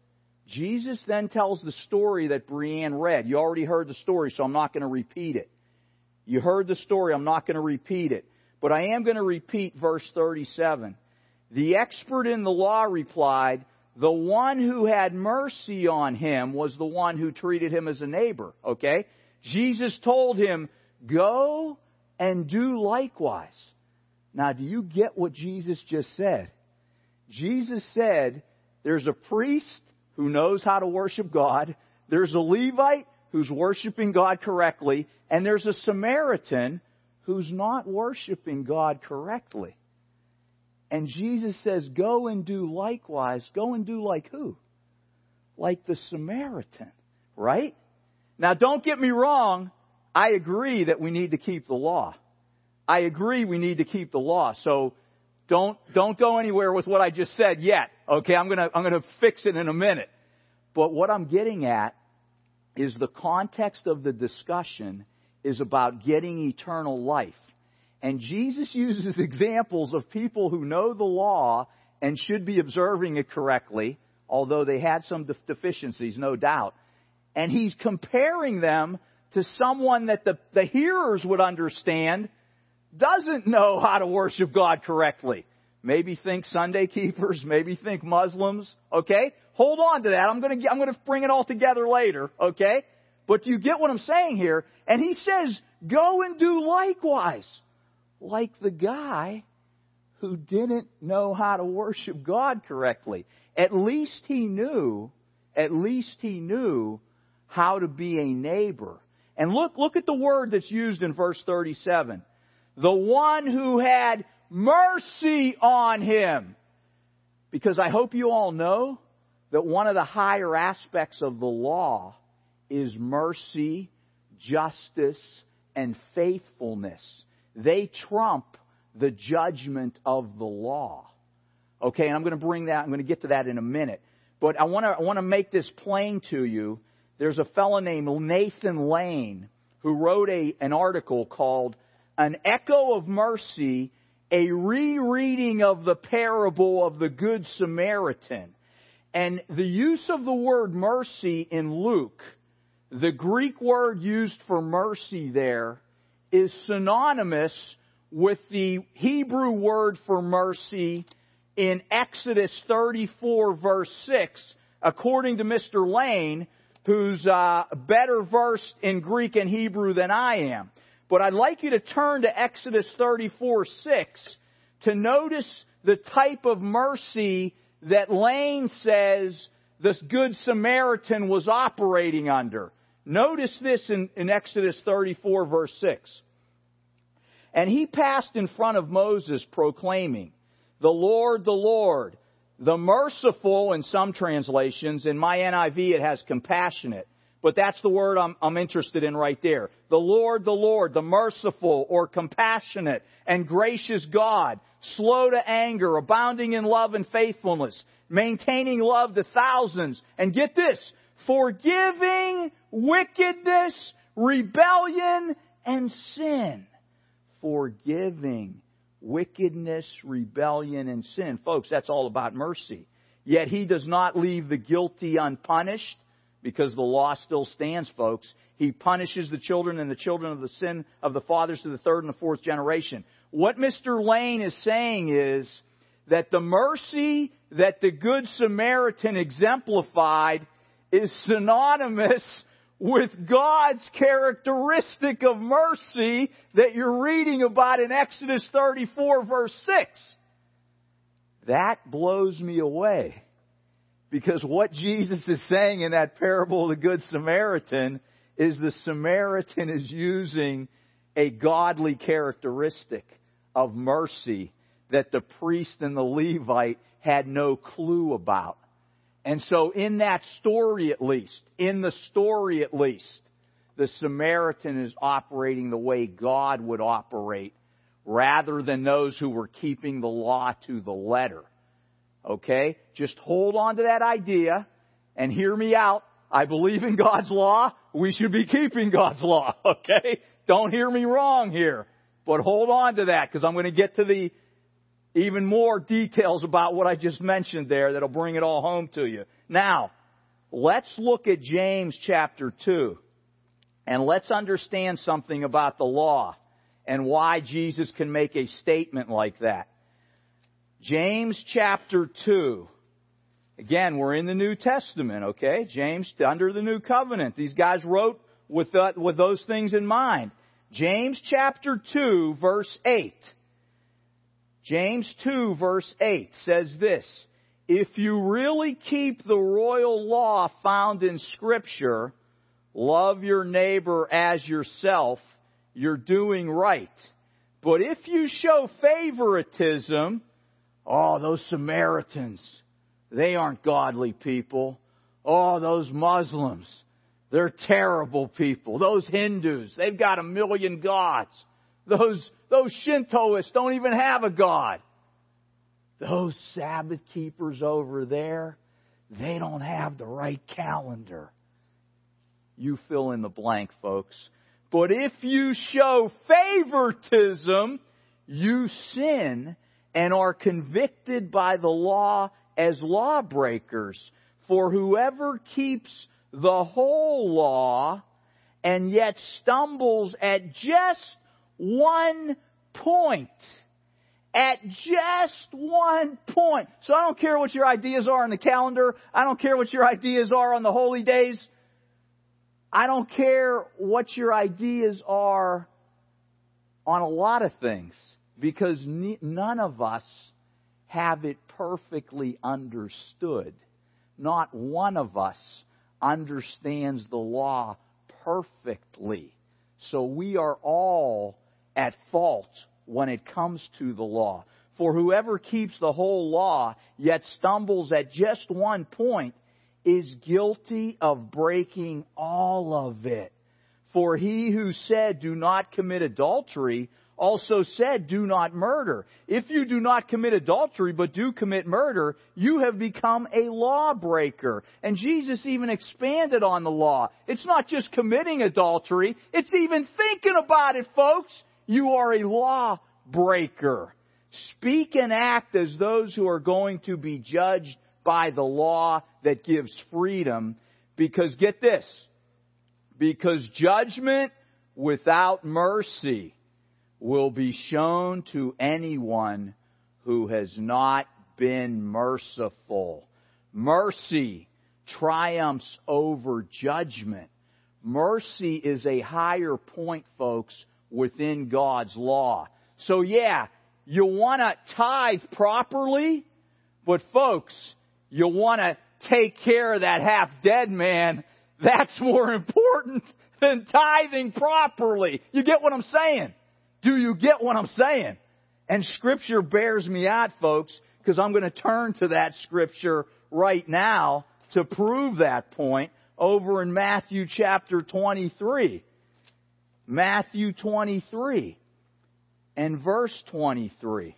Jesus then tells the story that Brianne read. You already heard the story, so I'm not going to repeat it. You heard the story, I'm not going to repeat it. But I am going to repeat verse thirty-seven. The expert in the law replied, the one who had mercy on him was the one who treated him as a neighbor. Okay? Jesus told him, go and do likewise. Now, do you get what Jesus just said? Jesus said, there's a priest who knows how to worship God. There's a Levite who's worshiping God correctly. And there's a Samaritan who's not worshiping God correctly. And Jesus says, go and do likewise. Go and do like who? Like the Samaritan, right? Now, don't get me wrong. I agree that we need to keep the law. I agree we need to keep the law. So don't don't go anywhere with what I just said yet. Okay, I'm gonna I'm gonna fix it in a minute. But what I'm getting at is the context of the discussion is about getting eternal life. And Jesus uses examples of people who know the law and should be observing it correctly, although they had some deficiencies, no doubt. And he's comparing them to someone that the, the hearers would understand doesn't know how to worship God correctly. Maybe think Sunday keepers, maybe think Muslims, okay? Hold on to that. I'm going to I'm going to bring it all together later, okay? But you get what I'm saying here? And he says, go and do likewise. Like the guy who didn't know how to worship God correctly. At least he knew, at least he knew how to be a neighbor. And look, look at the word that's used in verse thirty-seven. The one who had mercy on him. Because I hope you all know that one of the higher aspects of the law is mercy, justice, and faithfulness. They trump the judgment of the law. Okay, and I'm going to bring that, I'm going to get to that in a minute. But I want to I want to make this plain to you. There's a fellow named Nathan Lane who wrote a, an article called An Echo of Mercy, a rereading of the parable of the Good Samaritan. And the use of the word mercy in Luke, the Greek word used for mercy there, is synonymous with the Hebrew word for mercy in Exodus thirty-four verse six, according to Mister Lane, who's uh, better versed in Greek and Hebrew than I am. But I'd like you to turn to Exodus thirty-four six to notice the type of mercy that Lane says this Good Samaritan was operating under. Notice this in, in Exodus thirty-four verse six. And he passed in front of Moses proclaiming, the Lord, the Lord, the merciful in some translations. In my N I V it has compassionate. But that's the word I'm, I'm interested in right there. The Lord, the Lord, the merciful or compassionate and gracious God, slow to anger, abounding in love and faithfulness, maintaining love to thousands. And get this, forgiving wickedness, rebellion, and sin. Forgiving wickedness, rebellion, and sin. Folks, that's all about mercy. Yet he does not leave the guilty unpunished, because the law still stands, folks. He punishes the children and the children of the sin of the fathers to the third and the fourth generation. What Mister Lane is saying is that the mercy that the Good Samaritan exemplified is synonymous with God's characteristic of mercy that you're reading about in Exodus thirty-four verse six. That blows me away. Because what Jesus is saying in that parable of the Good Samaritan is the Samaritan is using a godly characteristic of mercy that the priest and the Levite had no clue about. And so in that story at least, in the story at least, the Samaritan is operating the way God would operate rather than those who were keeping the law to the letter. Okay? Just hold on to that idea and hear me out. I believe in God's law. We should be keeping God's law. Okay? Don't hear me wrong here. But hold on to that because I'm going to get to the Even more details about what I just mentioned there that'll bring it all home to you. Now, let's look at James chapter two. And let's understand something about the law and why Jesus can make a statement like that. James chapter two. Again, we're in the New Testament, okay? James, under the New Covenant. These guys wrote with, that, with those things in mind. James chapter two, verse eight. James two, verse eight says this. If you really keep the royal law found in Scripture, love your neighbor as yourself, you're doing right. But if you show favoritism, oh, those Samaritans, they aren't godly people. Oh, those Muslims, they're terrible people. Those Hindus, they've got a million gods. Those, those Shintoists don't even have a God. Those Sabbath keepers over there, they don't have the right calendar. You fill in the blank, folks. But if you show favoritism, you sin and are convicted by the law as lawbreakers. For whoever keeps the whole law and yet stumbles at just one point, at just one point. So I don't care what your ideas are on the calendar. I don't care what your ideas are on the holy days. I don't care what your ideas are on a lot of things, because none of us have it perfectly understood. Not one of us understands the law perfectly. So we are all at fault when it comes to the law. For whoever keeps the whole law, yet stumbles at just one point, is guilty of breaking all of it. For he who said, do not commit adultery, also said, do not murder. If you do not commit adultery, but do commit murder, you have become a lawbreaker. And Jesus even expanded on the law. It's not just committing adultery, it's even thinking about it, folks. You are a lawbreaker. Speak and act as those who are going to be judged by the law that gives freedom. Because, get this, because judgment without mercy will be shown to anyone who has not been merciful. Mercy triumphs over judgment. Mercy is a higher point, folks, within God's law. So yeah, you want to tithe properly, but folks, you want to take care of that half-dead man. That's more important than tithing properly. You get what I'm saying? Do you get what I'm saying? And Scripture bears me out, folks, because I'm going to turn to that Scripture right now to prove that point over in Matthew chapter twenty-three. Matthew twenty-three and verse twenty-three.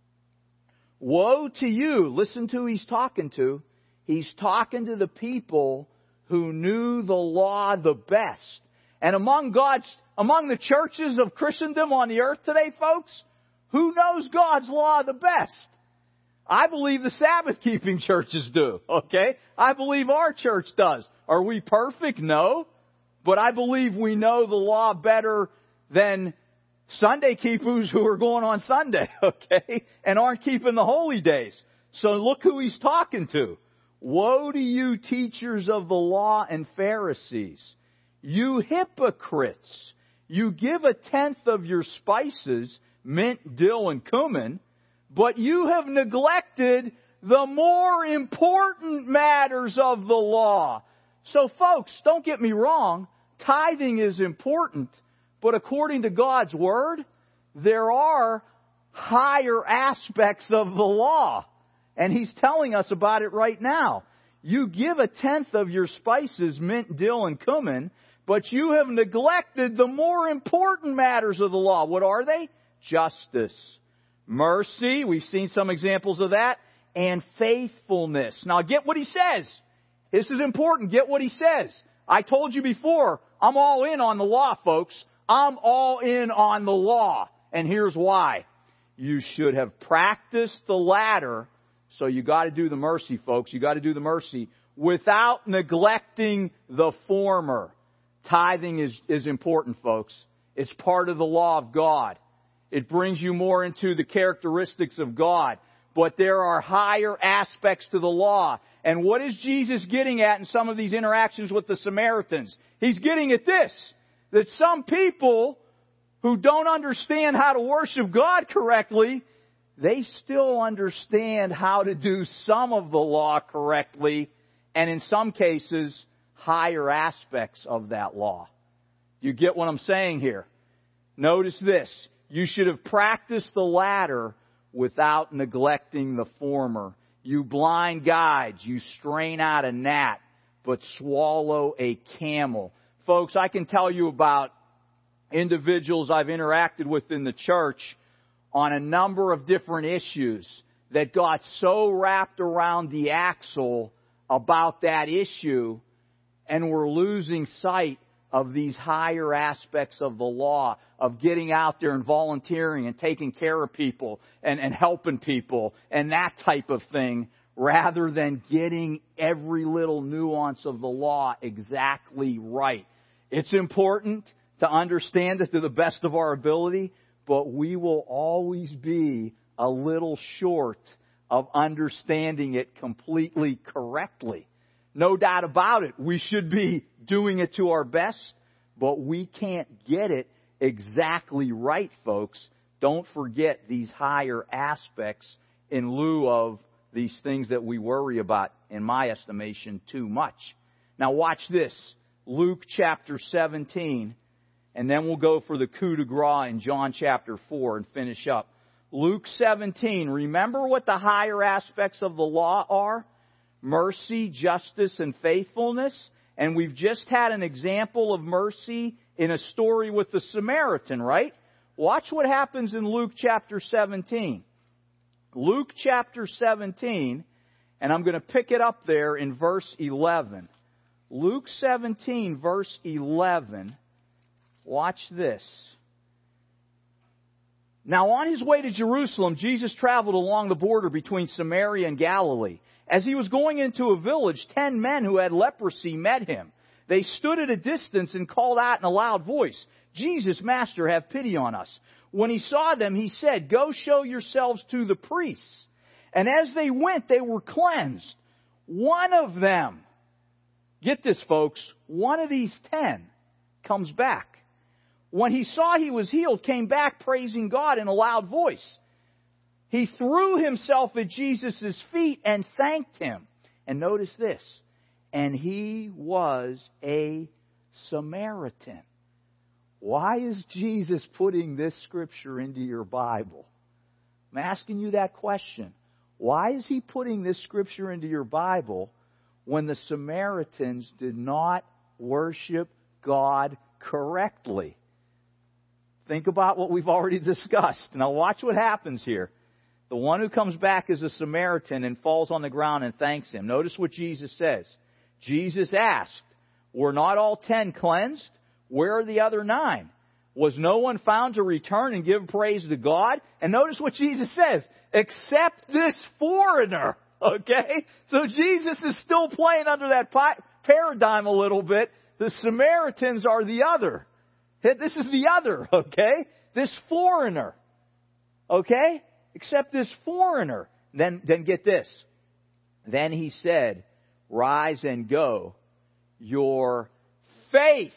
Woe to you. Listen to who he's talking to. He's talking to the people who knew the law the best. And among God's, among the churches of Christendom on the earth today, folks, who knows God's law the best? I believe the Sabbath-keeping churches do, okay? I believe our church does. Are we perfect? No. But I believe we know the law better than Sunday keepers who are going on Sunday, okay? And aren't keeping the holy days. So look who he's talking to. Woe to you, teachers of the law and Pharisees, you hypocrites! You give a tenth of your spices, mint, dill, and cumin, but you have neglected the more important matters of the law. So folks, don't get me wrong, tithing is important, but according to God's Word, there are higher aspects of the law. And He's telling us about it right now. You give a tenth of your spices, mint, dill, and cumin, but you have neglected the more important matters of the law. What are they? Justice, mercy, we've seen some examples of that, and faithfulness. Now get what he says. This is important. Get what he says. I told you before, I'm all in on the law, folks. I'm all in on the law. And here's why. You should have practiced the latter. So you got to do the mercy, folks. You got to do the mercy without neglecting the former. Tithing is, is important, folks. It's part of the law of God. It brings you more into the characteristics of God. But there are higher aspects to the law. And what is Jesus getting at in some of these interactions with the Samaritans? He's getting at this, that some people who don't understand how to worship God correctly, they still understand how to do some of the law correctly, and in some cases, higher aspects of that law. You get what I'm saying here? Notice this. You should have practiced the latter without neglecting the former. You blind guides, you strain out a gnat, but swallow a camel. Folks, I can tell you about individuals I've interacted with in the church on a number of different issues that got so wrapped around the axle about that issue and were losing sight of these higher aspects of the law, of getting out there and volunteering and taking care of people and, and helping people and that type of thing, rather than getting every little nuance of the law exactly right. It's important to understand it to the best of our ability, but we will always be a little short of understanding it completely correctly. No doubt about it. We should be doing it to our best, but we can't get it exactly right, folks. Don't forget these higher aspects in lieu of these things that we worry about, in my estimation, too much. Now watch this. Luke chapter seventeen. And then we'll go for the coup de grace in John chapter four and finish up. Luke seventeen. Remember what the higher aspects of the law are? Mercy, justice, and faithfulness. And we've just had an example of mercy in a story with the Samaritan, right? Watch what happens in Luke chapter seventeen. Luke chapter seventeen, and I'm going to pick it up there in verse eleven. Luke seventeen, verse eleven. Watch this. Now on his way to Jerusalem, Jesus traveled along the border between Samaria and Galilee. As he was going into a village, ten men who had leprosy met him. They stood at a distance and called out in a loud voice, "Jesus, Master, have pity on us." When he saw them, he said, "Go show yourselves to the priests." And as they went, they were cleansed. One of them, get this folks, one of these ten comes back. When he saw he was healed, came back praising God in a loud voice. He threw himself at Jesus' feet and thanked him. And notice this. And he was a Samaritan. Why is Jesus putting this scripture into your Bible? I'm asking you that question. Why is he putting this scripture into your Bible when the Samaritans did not worship God correctly? Think about what we've already discussed. Now watch what happens here. The one who comes back is a Samaritan and falls on the ground and thanks him. Notice what Jesus says. Jesus asked, "Were not all ten cleansed? Where are the other nine? Was no one found to return and give praise to God?" And notice what Jesus says, "Except this foreigner." Okay? So Jesus is still playing under that paradigm a little bit. The Samaritans are the other. This is the other, okay? This foreigner. Okay? Except this foreigner. Then, then get this. Then he said, "Rise and go. Your faith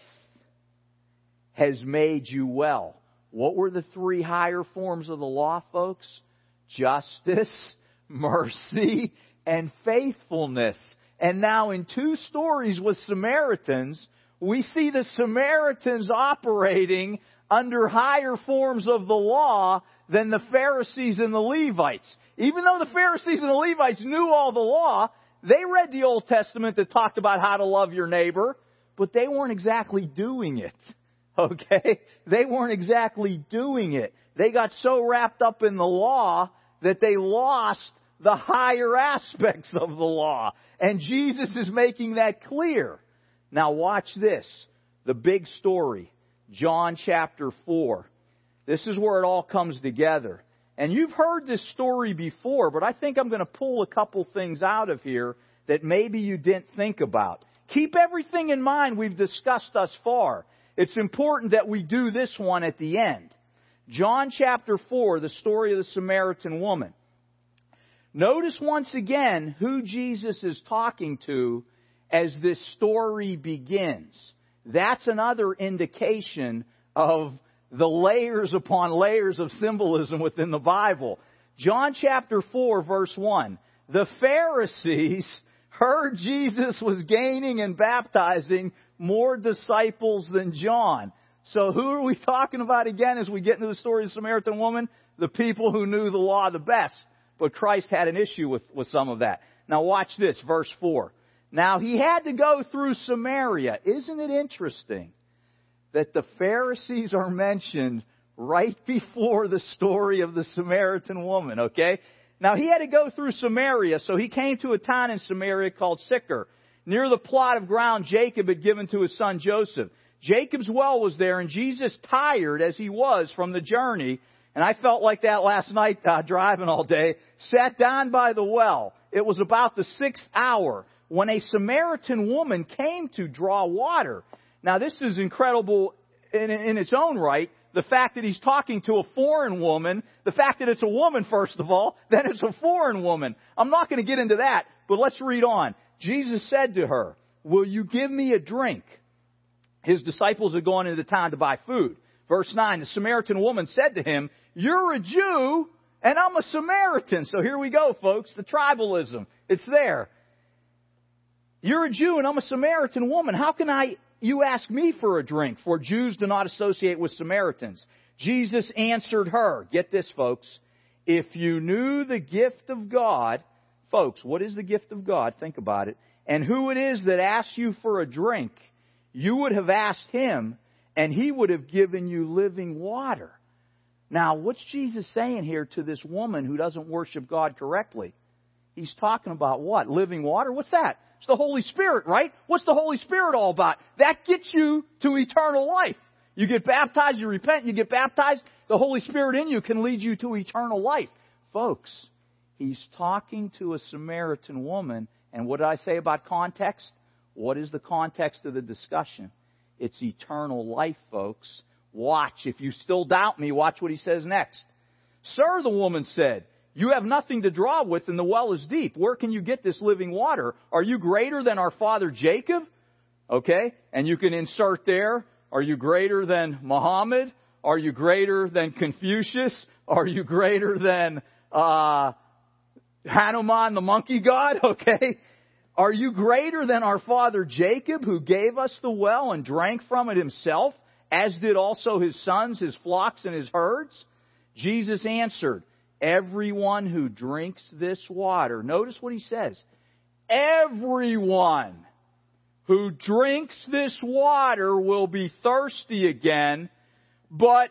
has made you well." What were the three higher forms of the law, folks? Justice, mercy, and faithfulness. And now in two stories with Samaritans, we see the Samaritans operating under higher forms of the law than the Pharisees and the Levites. Even though the Pharisees and the Levites knew all the law, they read the Old Testament that talked about how to love your neighbor, but they weren't exactly doing it. Okay? They weren't exactly doing it. They got so wrapped up in the law that they lost the higher aspects of the law. And Jesus is making that clear. Now watch this. The big story. John chapter four. This is where it all comes together. And you've heard this story before, but I think I'm going to pull a couple things out of here that maybe you didn't think about. Keep everything in mind we've discussed thus far. It's important that we do this one at the end. John chapter four, the story of the Samaritan woman. Notice once again who Jesus is talking to as this story begins. That's another indication of the layers upon layers of symbolism within the Bible. John chapter four, verse one. The Pharisees heard Jesus was gaining and baptizing more disciples than John. So who are we talking about again as we get into the story of the Samaritan woman? The people who knew the law the best. But Christ had an issue with, with some of that. Now watch this, verse four. Now he had to go through Samaria. Isn't it interesting that the Pharisees are mentioned right before the story of the Samaritan woman, okay? Now he had to go through Samaria, so he came to a town in Samaria called Sychar, near the plot of ground Jacob had given to his son Joseph. Jacob's well was there, and Jesus, tired as he was from the journey, and I felt like that last night uh, driving all day, sat down by the well. It was about the sixth hour when a Samaritan woman came to draw water. Now this is incredible in, in its own right. The fact that he's talking to a foreign woman, the fact that it's a woman first of all, then it's a foreign woman. I'm not going to get into that, but let's read on. Jesus said to her, "Will you give me a drink?" His disciples had gone into the town to buy food. Verse nine, the Samaritan woman said to him, "You're a Jew and I'm a Samaritan." So here we go, folks. The tribalism. It's there. You're a Jew and I'm a Samaritan woman. How can I, you ask me for a drink? For Jews do not associate with Samaritans. Jesus answered her. Get this, folks. If you knew the gift of God, folks, what is the gift of God? Think about it. And who it is that asks you for a drink, you would have asked him, and he would have given you living water. Now, what's Jesus saying here to this woman who doesn't worship God correctly? He's talking about what? Living water? What's that? It's the Holy Spirit, right? What's the Holy Spirit all about? That gets you to eternal life. You get baptized, you repent, you get baptized. The Holy Spirit in you can lead you to eternal life. Folks, he's talking to a Samaritan woman. And what did I say about context? What is the context of the discussion? It's eternal life, folks. Watch. If you still doubt me, watch what he says next. "Sir," the woman said, "you have nothing to draw with and the well is deep. Where can you get this living water? Are you greater than our father Jacob?" Okay? And you can insert there, are you greater than Muhammad? Are you greater than Confucius? Are you greater than uh, Hanuman, the monkey god? Okay? Are you greater than our father Jacob, who gave us the well and drank from it himself, as did also his sons, his flocks, and his herds? Jesus answered, "Everyone who drinks this water," notice what he says, "everyone who drinks this water will be thirsty again, but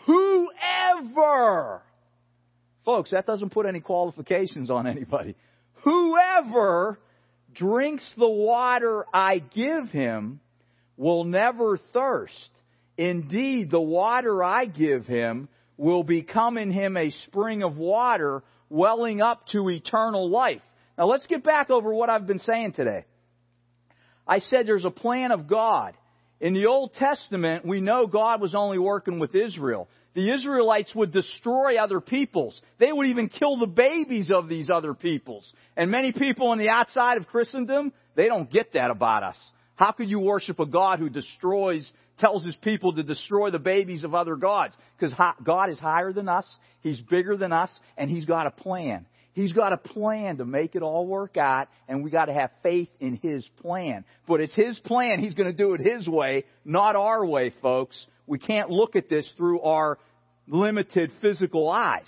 whoever," folks, that doesn't put any qualifications on anybody, "whoever drinks the water I give him will never thirst. Indeed, the water I give him will become in him a spring of water welling up to eternal life." Now let's get back over what I've been saying today. I said there's a plan of God. In the Old Testament, we know God was only working with Israel. The Israelites would destroy other peoples. They would even kill the babies of these other peoples. And many people on the outside of Christendom, they don't get that about us. How could you worship a God who destroys, tells his people to destroy the babies of other gods? Because God is higher than us, he's bigger than us, and he's got a plan. He's got a plan to make it all work out, and we got to have faith in his plan. But it's his plan. He's going to do it his way, not our way, folks. We can't look at this through our limited physical eyes.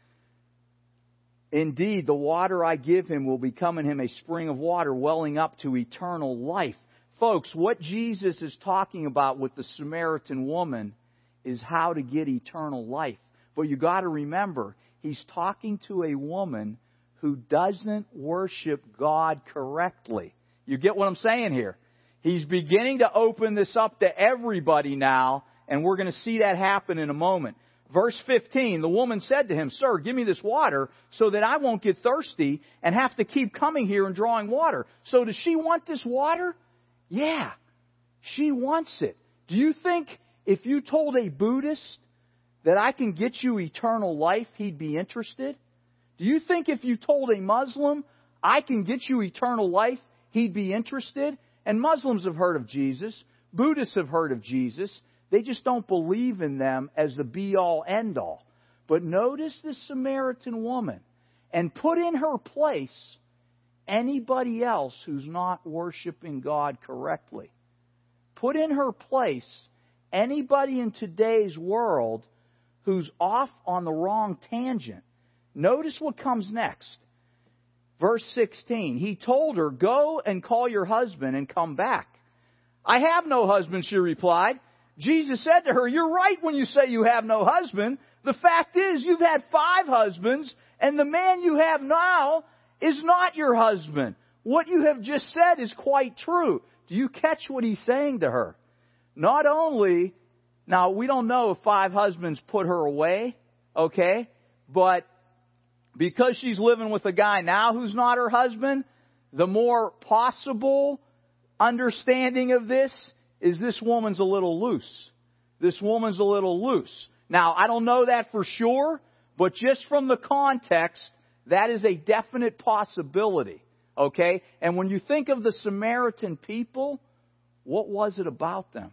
Indeed, the water I give him will become in him a spring of water welling up to eternal life. Folks, what Jesus is talking about with the Samaritan woman is how to get eternal life. But you got to remember, he's talking to a woman who doesn't worship God correctly. You get what I'm saying here? He's beginning to open this up to everybody now, and we're going to see that happen in a moment. Verse fifteen, the woman said to him, Sir, give me this water so that I won't get thirsty and have to keep coming here and drawing water. So does she want this water? Yeah, she wants it. Do you think if you told a Buddhist that I can get you eternal life, he'd be interested? Do you think if you told a Muslim, I can get you eternal life, he'd be interested? And Muslims have heard of Jesus. Buddhists have heard of Jesus. They just don't believe in them as the be-all, end-all. But notice this Samaritan woman and put in her place anybody else who's not worshiping God correctly. Put in her place anybody in today's world who's off on the wrong tangent. Notice what comes next. Verse sixteen, he told her, Go and call your husband and come back. I have no husband, she replied. Jesus said to her, You're right when you say you have no husband. The fact is, you've had five husbands, and the man you have now is not your husband. What you have just said is quite true. Do you catch what he's saying to her? Not only, now we don't know if five husbands put her away, okay, but because she's living with a guy now who's not her husband, the more possible understanding of this is this woman's a little loose. This woman's a little loose. Now, I don't know that for sure, but just from the context, that is a definite possibility. Okay? And when you think of the Samaritan people, what was it about them?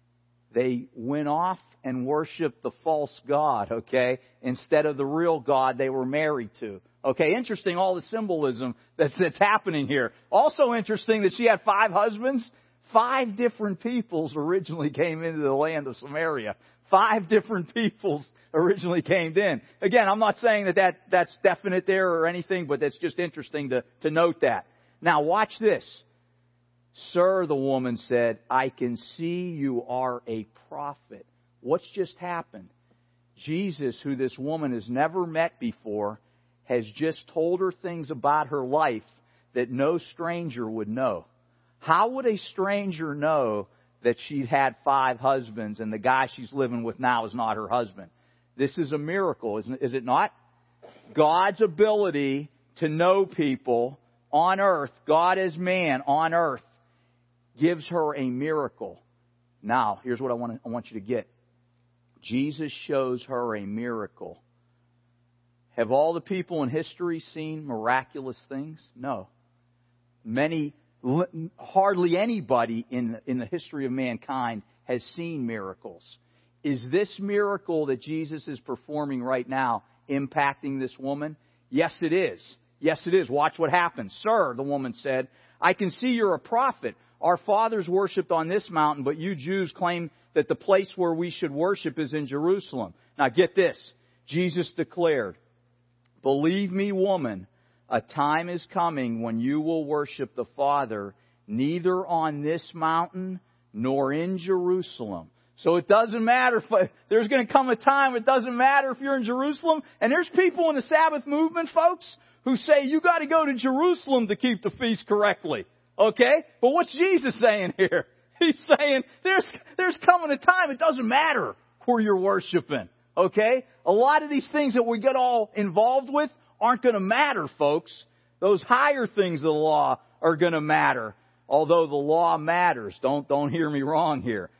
They went off and worshiped the false god, okay, instead of the real God they were married to. Okay, interesting, all the symbolism that's, that's happening here. Also interesting that she had five husbands. Five different peoples originally came into the land of Samaria. Five different peoples originally came in. Again, I'm not saying that, that that's definite there or anything, but that's just interesting to, to note that. Now, watch this. Sir, the woman said, I can see you are a prophet. What's just happened? Jesus, who this woman has never met before, has just told her things about her life that no stranger would know. How would a stranger know that she's had five husbands and the guy she's living with now is not her husband? This is a miracle, isn't it? Is it not? God's ability to know people on earth, God as man on earth, gives her a miracle. Now, here's what I want, to, I want you to get. Jesus shows her a miracle. Have all the people in history seen miraculous things? No. Many, hardly anybody in, in the history of mankind has seen miracles. Is this miracle that Jesus is performing right now impacting this woman? Yes, it is. Yes, it is. Watch what happens. Sir, the woman said, I can see you're a prophet. Our fathers worshipped on this mountain, but you Jews claim that the place where we should worship is in Jerusalem. Now get this. Jesus declared, Believe me, woman, a time is coming when you will worship the Father neither on this mountain nor in Jerusalem. So it doesn't matter if there's going to come a time, it doesn't matter if you're in Jerusalem. And there's people in the Sabbath movement, folks, who say you got to go to Jerusalem to keep the feast correctly. Okay? But what's Jesus saying here? He's saying there's, there's coming a time, it doesn't matter where you're worshiping. Okay? A lot of these things that we get all involved with aren't going to matter, folks. Those higher things of the law are going to matter. Although the law matters. Don't, don't hear me wrong here.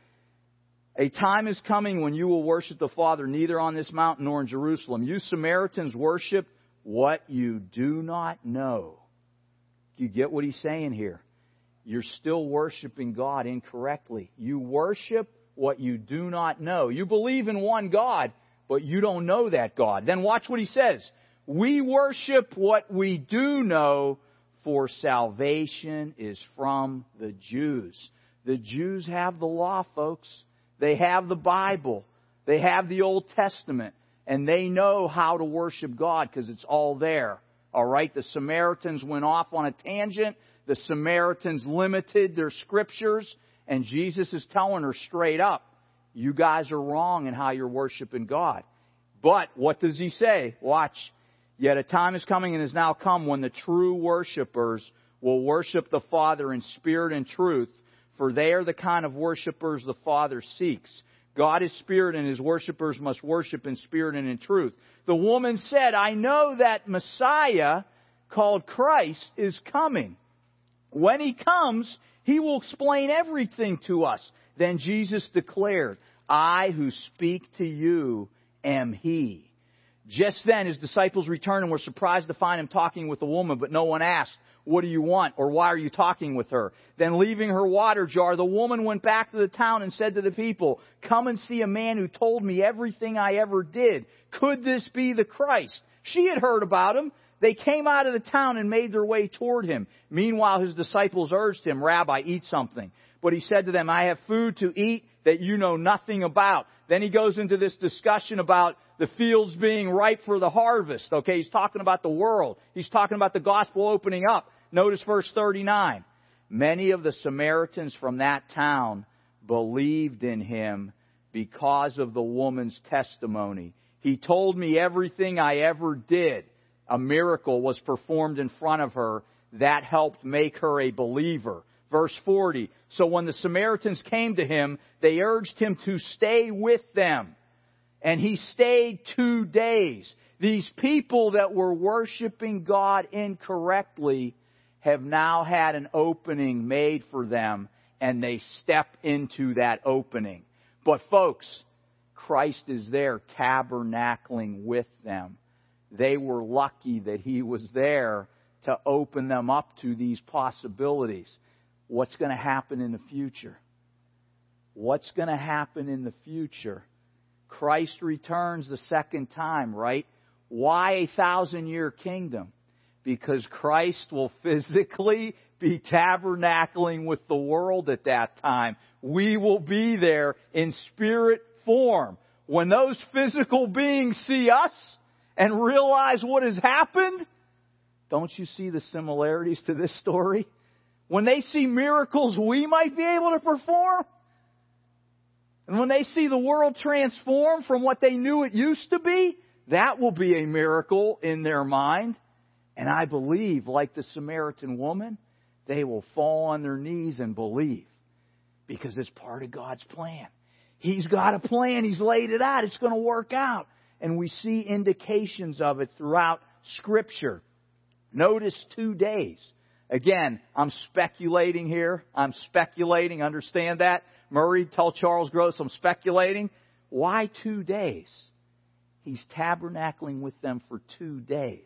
A time is coming when you will worship the Father neither on this mountain nor in Jerusalem. You Samaritans worship what you do not know. You get what he's saying here? You're still worshiping God incorrectly. You worship what you do not know. You believe in one God, but you don't know that God. Then watch what he says. We worship what we do know, for salvation is from the Jews. The Jews have the law, folks. They have the Bible. They have the Old Testament. And they know how to worship God because it's all there. All right? The Samaritans went off on a tangent. The Samaritans limited their scriptures. And Jesus is telling her straight up, you guys are wrong in how you're worshiping God. But what does he say? Watch. Yet a time is coming and has now come when the true worshipers will worship the Father in spirit and truth, for they are the kind of worshipers the Father seeks. God is spirit, and His worshipers must worship in spirit and in truth. The woman said, I know that Messiah, called Christ, is coming. When He comes, He will explain everything to us. Then Jesus declared, I who speak to you am He. Just then His disciples returned and were surprised to find Him talking with the woman, but no one asked, what do you want? Or why are you talking with her? Then leaving her water jar, the woman went back to the town and said to the people, come and see a man who told me everything I ever did. Could this be the Christ? She had heard about Him. They came out of the town and made their way toward Him. Meanwhile, His disciples urged Him, Rabbi, eat something. But He said to them, I have food to eat that you know nothing about. Then He goes into this discussion about the fields being ripe for the harvest. Okay, He's talking about the world. He's talking about the gospel opening up. Notice verse thirty-nine. Many of the Samaritans from that town believed in Him because of the woman's testimony. He told me everything I ever did. A miracle was performed in front of her that helped make her a believer. Verse forty. So when the Samaritans came to Him, they urged Him to stay with them. And He stayed two days. These people that were worshiping God incorrectly have now had an opening made for them, and they step into that opening. But folks, Christ is there tabernacling with them. They were lucky that He was there to open them up to these possibilities. What's going to happen in the future? What's going to happen in the future? Christ returns the second time, right? Why a thousand-year kingdom? Because Christ will physically be tabernacling with the world at that time. We will be there in spirit form. When those physical beings see us and realize what has happened, don't you see the similarities to this story? When they see miracles we might be able to perform, and when they see the world transform from what they knew it used to be, that will be a miracle in their mind. And I believe, like the Samaritan woman, they will fall on their knees and believe. Because it's part of God's plan. He's got a plan. He's laid it out. It's going to work out. And we see indications of it throughout Scripture. Notice two days. Again, I'm speculating here. I'm speculating. Understand that? Murray, tell Charles Gross I'm speculating. Why two days? He's tabernacling with them for two days.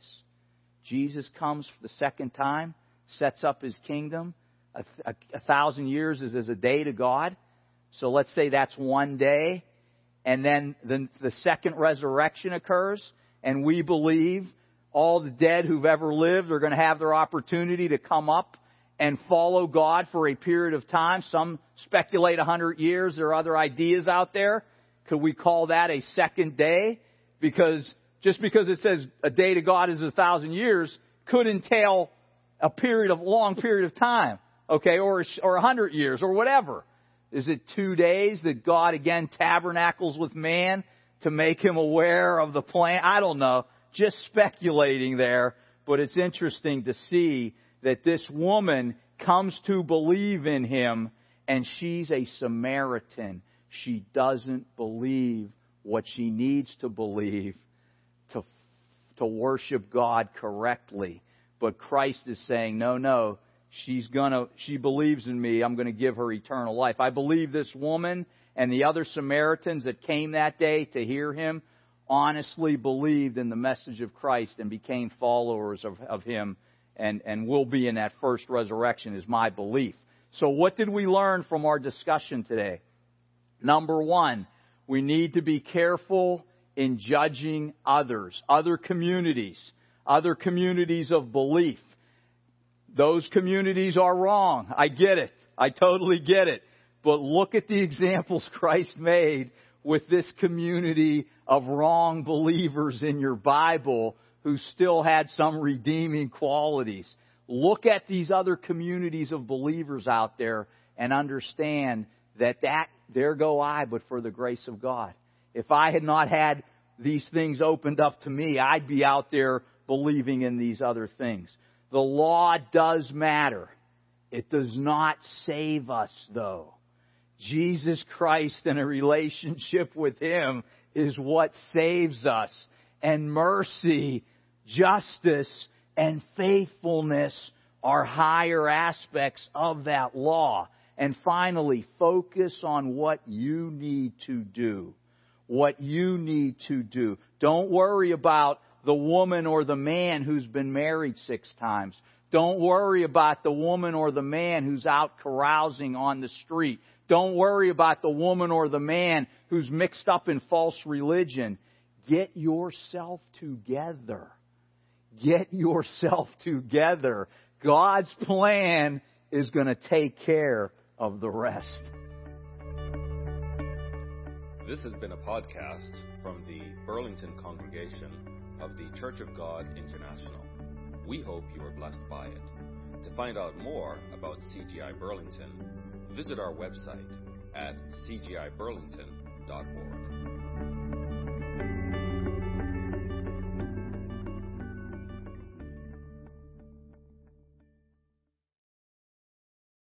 Jesus comes for the second time, sets up His kingdom. A, a, a thousand years is as a day to God. So let's say that's one day. And then the, the second resurrection occurs. And we believe all the dead who've ever lived are going to have their opportunity to come up and follow God for a period of time. Some speculate a hundred years. There are other ideas out there. Could we call that a second day? Because just because it says a day to God is a thousand years could entail a period of long period of time, okay, or or a hundred years or whatever. Is it two days that God again tabernacles with man to make him aware of the plan? I don't know. Just speculating there, but it's interesting to see that this woman comes to believe in Him, and she's a Samaritan. She doesn't believe what she needs to believe to, to worship God correctly. But Christ is saying, no, no, she's gonna, she believes in me. I'm going to give her eternal life. I believe this woman and the other Samaritans that came that day to hear Him honestly believed in the message of Christ and became followers of, of Him and, and will be in that first resurrection is my belief. So what did we learn from our discussion today? Number one, we need to be careful in judging others, other communities, other communities of belief. Those communities are wrong. I get it. I totally get it. But look at the examples Christ made with this community of wrong believers in your Bible who still had some redeeming qualities. Look at these other communities of believers out there and understand that, that there go I, but for the grace of God. If I had not had these things opened up to me, I'd be out there believing in these other things. The law does matter. It does not save us, though. Jesus Christ and a relationship with Him is what saves us. And mercy, justice, and faithfulness are higher aspects of that law. And finally, focus on what you need to do. What you need to do. Don't worry about the woman or the man who's been married six times. Don't worry about the woman or the man who's out carousing on the street. Don't worry about the woman or the man who's mixed up in false religion. Get yourself together. Get yourself together. God's plan is going to take care of the rest. This has been a podcast from the Burlington congregation of the Church of God International. We hope you are blessed by it. To find out more about C G I Burlington, visit our website at c g i burlington dot org.